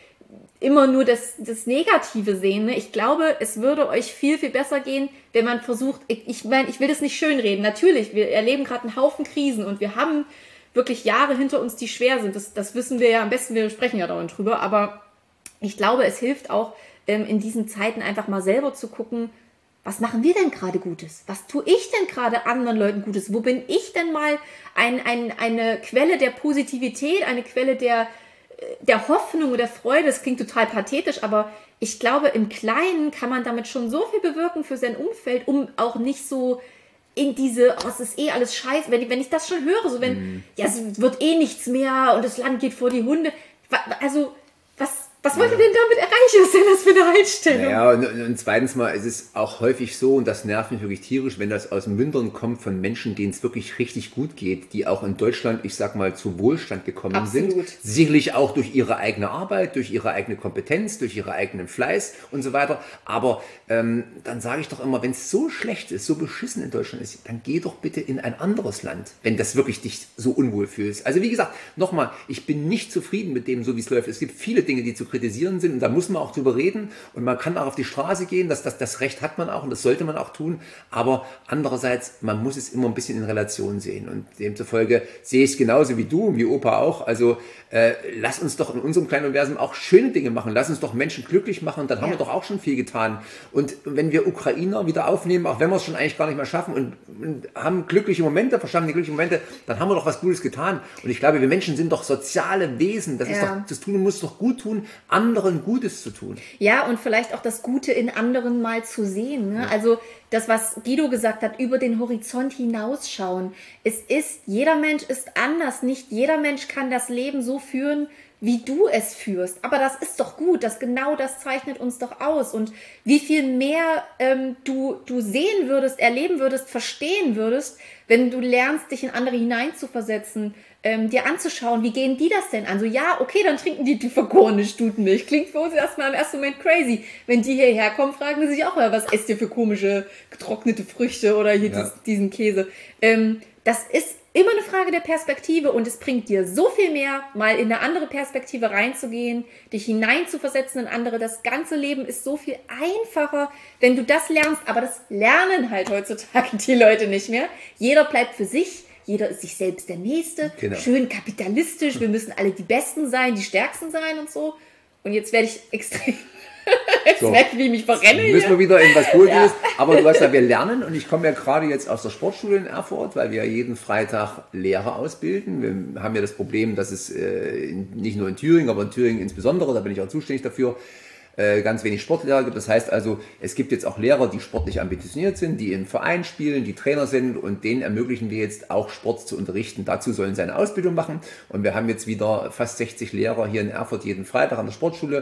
immer nur das, das Negative sehen. Ne? Ich glaube, es würde euch viel, viel besser gehen, wenn man versucht, ich, ich meine, ich will das nicht schönreden. Natürlich, wir erleben gerade einen Haufen Krisen und wir haben wirklich Jahre hinter uns, die schwer sind. Das, das wissen wir ja am besten, wir sprechen ja dauernd drüber. Aber ich glaube, es hilft auch, ähm, in diesen Zeiten einfach mal selber zu gucken, was machen wir denn gerade Gutes? Was tue ich denn gerade anderen Leuten Gutes? Wo bin ich denn mal ein, ein, eine Quelle der Positivität, eine Quelle der der Hoffnung oder der Freude? Das klingt total pathetisch, aber ich glaube, im Kleinen kann man damit schon so viel bewirken für sein Umfeld, um auch nicht so in diese, oh, es ist eh alles scheiße, wenn, wenn ich das schon höre, so wenn, mm. ja, es wird eh nichts mehr und das Land geht vor die Hunde. Also, was, was wollt ihr denn damit erreichen? Was ist denn das für eine Einstellung? Ja, und, und zweitens mal, es ist auch häufig so, und das nervt mich wirklich tierisch, wenn das aus dem Mündern kommt von Menschen, denen es wirklich richtig gut geht, die auch in Deutschland, ich sag mal, zu Wohlstand gekommen Absolut. sind. Sicherlich auch durch ihre eigene Arbeit, durch ihre eigene Kompetenz, durch ihren eigenen Fleiß und so weiter. Aber ähm, dann sage ich doch immer, wenn es so schlecht ist, so beschissen in Deutschland ist, dann geh doch bitte in ein anderes Land, wenn das wirklich dich so unwohl fühlst. Also wie gesagt, nochmal, ich bin nicht zufrieden mit dem, so wie es läuft. Es gibt viele Dinge, die zu kritisieren sind und da muss man auch drüber reden und man kann auch auf die Straße gehen, das, das, das Recht hat man auch und das sollte man auch tun, aber andererseits, man muss es immer ein bisschen in Relation sehen und demzufolge sehe ich es genauso wie du und wie Opa auch, also äh, lass uns doch in unserem kleinen Universum auch schöne Dinge machen, lass uns doch Menschen glücklich machen und dann ja. haben wir doch auch schon viel getan und wenn wir Ukrainer wieder aufnehmen, auch wenn wir es schon eigentlich gar nicht mehr schaffen und, und haben glückliche Momente, verschaffen die glücklichen Momente, dann haben wir doch was Gutes getan und ich glaube, wir Menschen sind doch soziale Wesen, das, ja. ist doch, das tun muss doch gut tun, anderen Gutes zu tun. Ja, und vielleicht auch das Gute in anderen mal zu sehen. Ne? Ja. Also das, was Guido gesagt hat, über den Horizont hinausschauen. Es ist, jeder Mensch ist anders. Nicht jeder Mensch kann das Leben so führen, wie du es führst. Aber das ist doch gut. Das, genau das zeichnet uns doch aus. Und wie viel mehr ähm, du, du sehen würdest, erleben würdest, verstehen würdest, wenn du lernst, dich in andere hineinzuversetzen, ähm, dir anzuschauen, wie gehen die das denn an? So, ja, okay, dann trinken die die vergorene Stutenmilch. Klingt für uns erstmal im ersten Moment crazy. Wenn die hierher kommen, fragen sie sich auch, was esst ihr für komische getrocknete Früchte oder hier ja. dies, diesen Käse. Ähm, das ist immer eine Frage der Perspektive und es bringt dir so viel mehr, mal in eine andere Perspektive reinzugehen, dich hineinzuversetzen in andere. Das ganze Leben ist so viel einfacher, wenn du das lernst. Aber das lernen halt heutzutage die Leute nicht mehr. Jeder bleibt für sich. Jeder ist sich selbst der Nächste. Genau. Schön kapitalistisch. Wir müssen alle die Besten sein, die Stärksten sein und so. Und jetzt werde ich extrem... Jetzt so. merke ich, wie ich mich verrenne hier. Müssen wir wieder in was Positives. Ja. Aber du weißt ja, wir lernen und ich komme ja gerade jetzt aus der Sportschule in Erfurt, weil wir jeden Freitag Lehrer ausbilden. Wir haben ja das Problem, dass es äh, nicht nur in Thüringen, aber in Thüringen insbesondere, da bin ich auch zuständig dafür, äh, ganz wenig Sportlehrer gibt. Das heißt also, es gibt jetzt auch Lehrer, die sportlich ambitioniert sind, die in Vereinen spielen, die Trainer sind und denen ermöglichen wir jetzt auch Sport zu unterrichten. Dazu sollen sie eine Ausbildung machen und wir haben jetzt wieder fast sechzig Lehrer hier in Erfurt jeden Freitag an der Sportschule.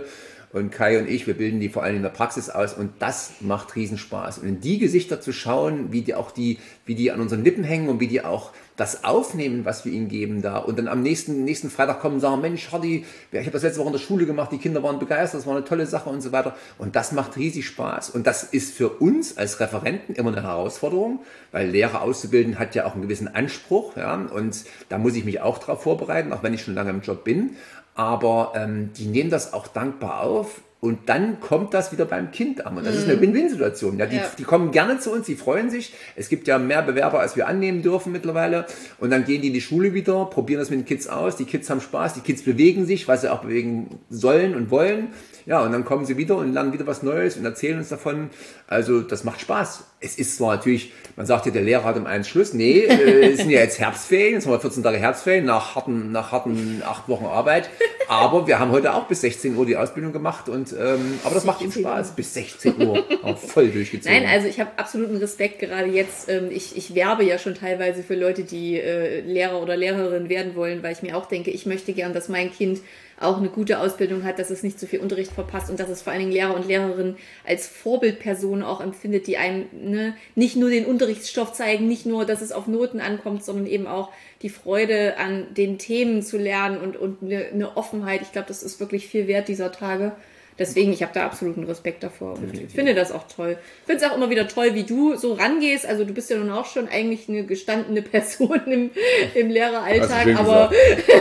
und Kai und ich, wir bilden die vor allem in der Praxis aus und das macht Riesenspaß. Und in die Gesichter zu schauen, wie die auch die, wie die an unseren Lippen hängen und wie die auch das aufnehmen, was wir ihnen geben da und dann am nächsten, nächsten Freitag kommen und sagen, Mensch, Hardy, ich habe das letzte Woche in der Schule gemacht, die Kinder waren begeistert, das war eine tolle Sache und so weiter und das macht riesig Spaß und das ist für uns als Referenten immer eine Herausforderung, weil Lehrer auszubilden hat ja auch einen gewissen Anspruch, ja, und da muss ich mich auch darauf vorbereiten, auch wenn ich schon lange im Job bin, aber ähm, die nehmen das auch dankbar auf. Und dann kommt das wieder beim Kind an. Und das mm. ist eine Win-Win-Situation. Ja, die, ja. die kommen gerne zu uns, die freuen sich. Es gibt ja mehr Bewerber, als wir annehmen dürfen mittlerweile. Und dann gehen die in die Schule wieder, probieren das mit den Kids aus. Die Kids haben Spaß, die Kids bewegen sich, was sie auch bewegen sollen und wollen. Ja, und dann kommen sie wieder und lernen wieder was Neues und erzählen uns davon. Also das macht Spaß. Es ist zwar natürlich, man sagt ja, der Lehrer hat um eins Schluss. Nee, äh, es sind ja jetzt Herbstferien, jetzt haben wir vierzehn Tage Herbstferien nach harten, nach harten acht Wochen Arbeit. Aber wir haben heute auch bis sechzehn Uhr die Ausbildung gemacht. Und, ähm, aber das macht ihm Spaß. Bis sechzehn Uhr. Auch voll durchgezogen. Nein, also ich habe absoluten Respekt gerade jetzt. Ähm, ich, ich werbe ja schon teilweise für Leute, die äh, Lehrer oder Lehrerin werden wollen, weil ich mir auch denke, ich möchte gern, dass mein Kind auch eine gute Ausbildung hat, dass es nicht zu viel Unterricht verpasst und dass es vor allen Dingen Lehrer und Lehrerinnen als Vorbildperson auch empfindet, die einem ne, nicht nur den Unterrichtsstoff zeigen, nicht nur, dass es auf Noten ankommt, sondern eben auch die Freude an den Themen zu lernen und, und eine, eine Offenheit. Ich glaube, das ist wirklich viel wert dieser Tage. Deswegen, ich habe da absoluten Respekt davor und Definitiv. finde das auch toll. Ich finde es auch immer wieder toll, wie du so rangehst. Also du bist ja nun auch schon eigentlich eine gestandene Person im, im Lehreralltag, aber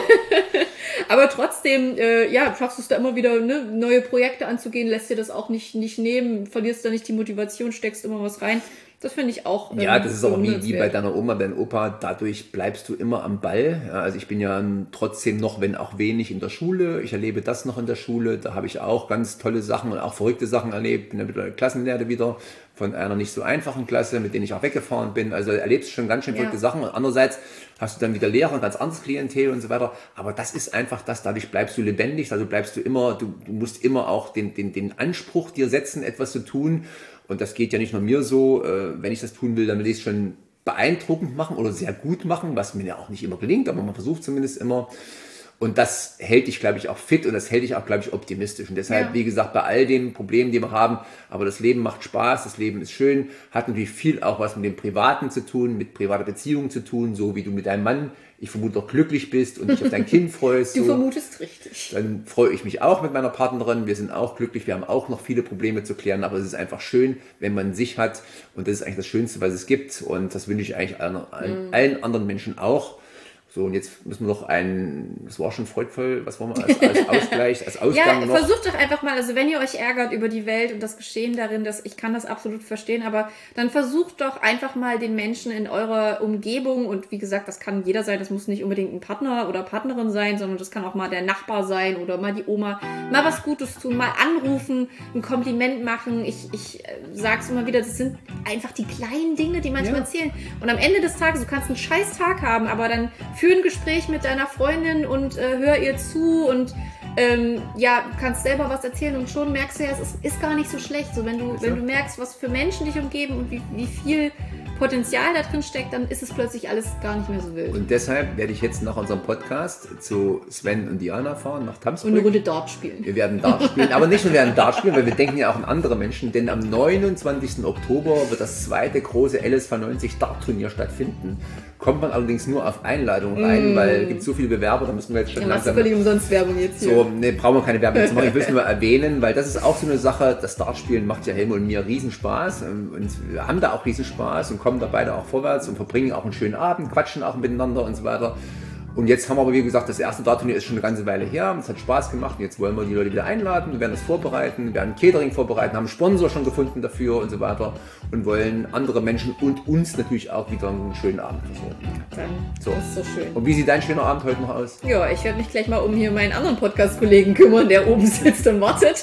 aber trotzdem, äh, ja, schaffst du es da immer wieder, ne, neue Projekte anzugehen, lässt dir das auch nicht, nicht nehmen, verlierst da nicht die Motivation, steckst immer was rein. Das finde ich auch. Ja, ähm, das ist auch wie, wie bei deiner Oma, deinem Opa. Dadurch bleibst du immer am Ball. Ja, also ich bin ja trotzdem noch, wenn auch wenig in der Schule. Ich erlebe das noch in der Schule. Da habe ich auch ganz tolle Sachen und auch verrückte Sachen erlebt. Bin ja mittlerweile Klassenlehrer wieder von einer nicht so einfachen Klasse, mit denen ich auch weggefahren bin. Also erlebst schon ganz schön verrückte ja. Sachen. Und andererseits hast du dann wieder Lehrer, ein ganz anderes Klientel und so weiter. Aber das ist einfach das. Dadurch bleibst du lebendig. Also bleibst du immer, du, du musst immer auch den, den, den Anspruch dir setzen, etwas zu tun. Und das geht ja nicht nur mir so, wenn ich das tun will, dann will ich es schon beeindruckend machen oder sehr gut machen, was mir ja auch nicht immer gelingt, aber man versucht zumindest immer. Und das hält dich, glaube ich, auch fit und das hält dich auch, glaube ich, optimistisch. Und deshalb, ja. wie gesagt, bei all den Problemen, die wir haben, aber das Leben macht Spaß, das Leben ist schön, hat natürlich viel auch was mit dem Privaten zu tun, mit privater Beziehung zu tun, so wie du mit deinem Mann, ich vermute, auch glücklich bist und dich auf dein Kind freust. Du so. vermutest richtig. Dann freue ich mich auch mit meiner Partnerin. Wir sind auch glücklich. Wir haben auch noch viele Probleme zu klären. Aber es ist einfach schön, wenn man sich hat. Und das ist eigentlich das Schönste, was es gibt. Und das wünsche ich eigentlich allen, allen, mm. allen anderen Menschen auch. So, und jetzt müssen wir noch ein, das war schon freudvoll, was wollen wir als, als Ausgleich, als Ausgang ja, noch? Versucht doch einfach mal, also wenn ihr euch ärgert über die Welt und das Geschehen darin, das, ich kann das absolut verstehen, aber dann versucht doch einfach mal den Menschen in eurer Umgebung und wie gesagt, das kann jeder sein, das muss nicht unbedingt ein Partner oder Partnerin sein, sondern das kann auch mal der Nachbar sein oder mal die Oma, mal was Gutes tun, mal anrufen, ein Kompliment machen. Ich, ich sag's immer wieder, das sind einfach die kleinen Dinge, die manchmal ja. zählen. Und am Ende des Tages, du kannst einen scheiß Tag haben, aber dann führ ein Gespräch mit deiner Freundin und äh, hör ihr zu und ähm, ja, kannst selber was erzählen und schon merkst du ja, es ist, ist gar nicht so schlecht. So, wenn du, wenn du merkst, was für Menschen dich umgeben und wie, wie viel Potenzial da drin steckt, dann ist es plötzlich alles gar nicht mehr so wild. Und deshalb werde ich jetzt nach unserem Podcast zu Sven und Diana fahren, nach Tamsbrück. Und eine Runde Dart spielen. Wir werden Dart spielen, aber nicht nur werden Dart spielen, weil wir denken ja auch an andere Menschen, denn am neunundzwanzigsten Oktober wird das zweite große L S V neunzig Dart-Turnier stattfinden. Kommt man allerdings nur auf Einladung rein, mm. weil es gibt so viele Bewerber, da müssen wir jetzt schon ja, langsam... völlig umsonst Werbung jetzt hier. So, ne, brauchen wir keine Werbung zu machen, ich will es nur erwähnen, weil das ist auch so eine Sache, das Dartspielen macht ja Helmut und mir Riesenspaß und wir haben da auch Riesenspaß und kommen da beide auch vorwärts und verbringen auch einen schönen Abend, quatschen auch miteinander und so weiter. Und jetzt haben wir aber, wie gesagt, das erste Dartturnier ist schon eine ganze Weile her. Es hat Spaß gemacht und jetzt wollen wir die Leute wieder einladen. Wir werden das vorbereiten, wir werden Catering vorbereiten, haben einen Sponsor schon gefunden dafür und so weiter und wollen andere Menschen und uns natürlich auch wieder einen schönen Abend versorgen. Dann, so. Das ist so schön. Und wie sieht dein schöner Abend heute noch aus? Ja, ich werde mich gleich mal um hier meinen anderen Podcast-Kollegen kümmern, der oben sitzt und wartet.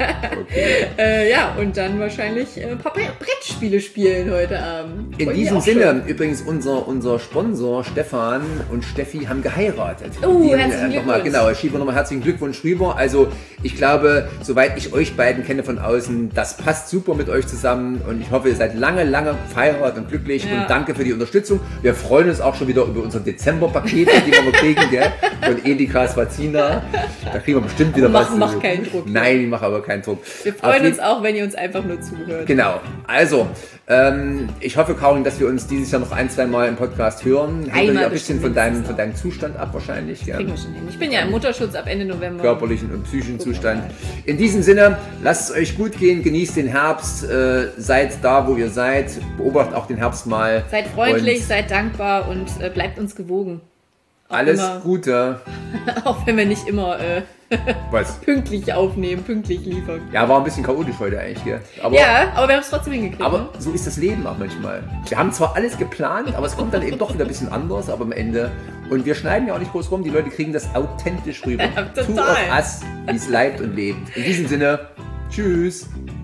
Okay. äh, ja, und dann wahrscheinlich ein paar Brettspiele spielen heute Abend. In diesem Sinne, schön. Übrigens unser, unser Sponsor Stefan und Steffi haben haben geheiratet. Oh, Die, herzlichen äh, noch mal, Glückwunsch. Genau, schieben wir nochmal herzlichen Glückwunsch rüber. Also ich glaube, soweit ich euch beiden kenne von außen, das passt super mit euch zusammen und ich hoffe, ihr seid lange, lange verheiratet und glücklich Ja. und danke für die Unterstützung. Wir freuen uns auch schon wieder über unsere Dezember-Pakete, die wir noch kriegen, gell? Von Edeka Swazina. Da kriegen wir bestimmt wieder Aber was. mach- mach keinen Druck. Nein, ich mache aber keinen Druck. Wir Auf freuen jeden- uns auch, wenn ihr uns einfach nur zuhört. Genau. Also, ähm, ich hoffe, Karin, dass wir uns dieses Jahr noch ein, zwei Mal im Podcast hören. Hängt Einmal natürlich ein bisschen bestimmt von deinem, mindestens von deinem Zustand ab wahrscheinlich. Ja. Kriegen wir schon hin. Ich bin ja im Mutterschutz ab Ende November. Körperlichen und psychischen Zustand. In diesem Sinne, lasst es euch gut gehen, genießt den Herbst, äh, seid da, wo ihr seid, beobachtet auch den Herbst mal. Seid freundlich, Und seid dankbar und äh, bleibt uns gewogen. Auch alles immer, Gute. Auch wenn wir nicht immer äh, Was? pünktlich aufnehmen, pünktlich liefern. Ja, war ein bisschen chaotisch heute eigentlich hier. Aber, Ja, aber wir haben es trotzdem hingekriegt. aber ne? so ist das Leben auch manchmal. Wir haben zwar alles geplant, aber es kommt dann eben doch wieder ein bisschen anders, aber am Ende. Und wir schneiden ja auch nicht groß rum, die Leute kriegen das authentisch rüber. Ja, total. Two of us, wie es leibt und lebt. In diesem Sinne, tschüss.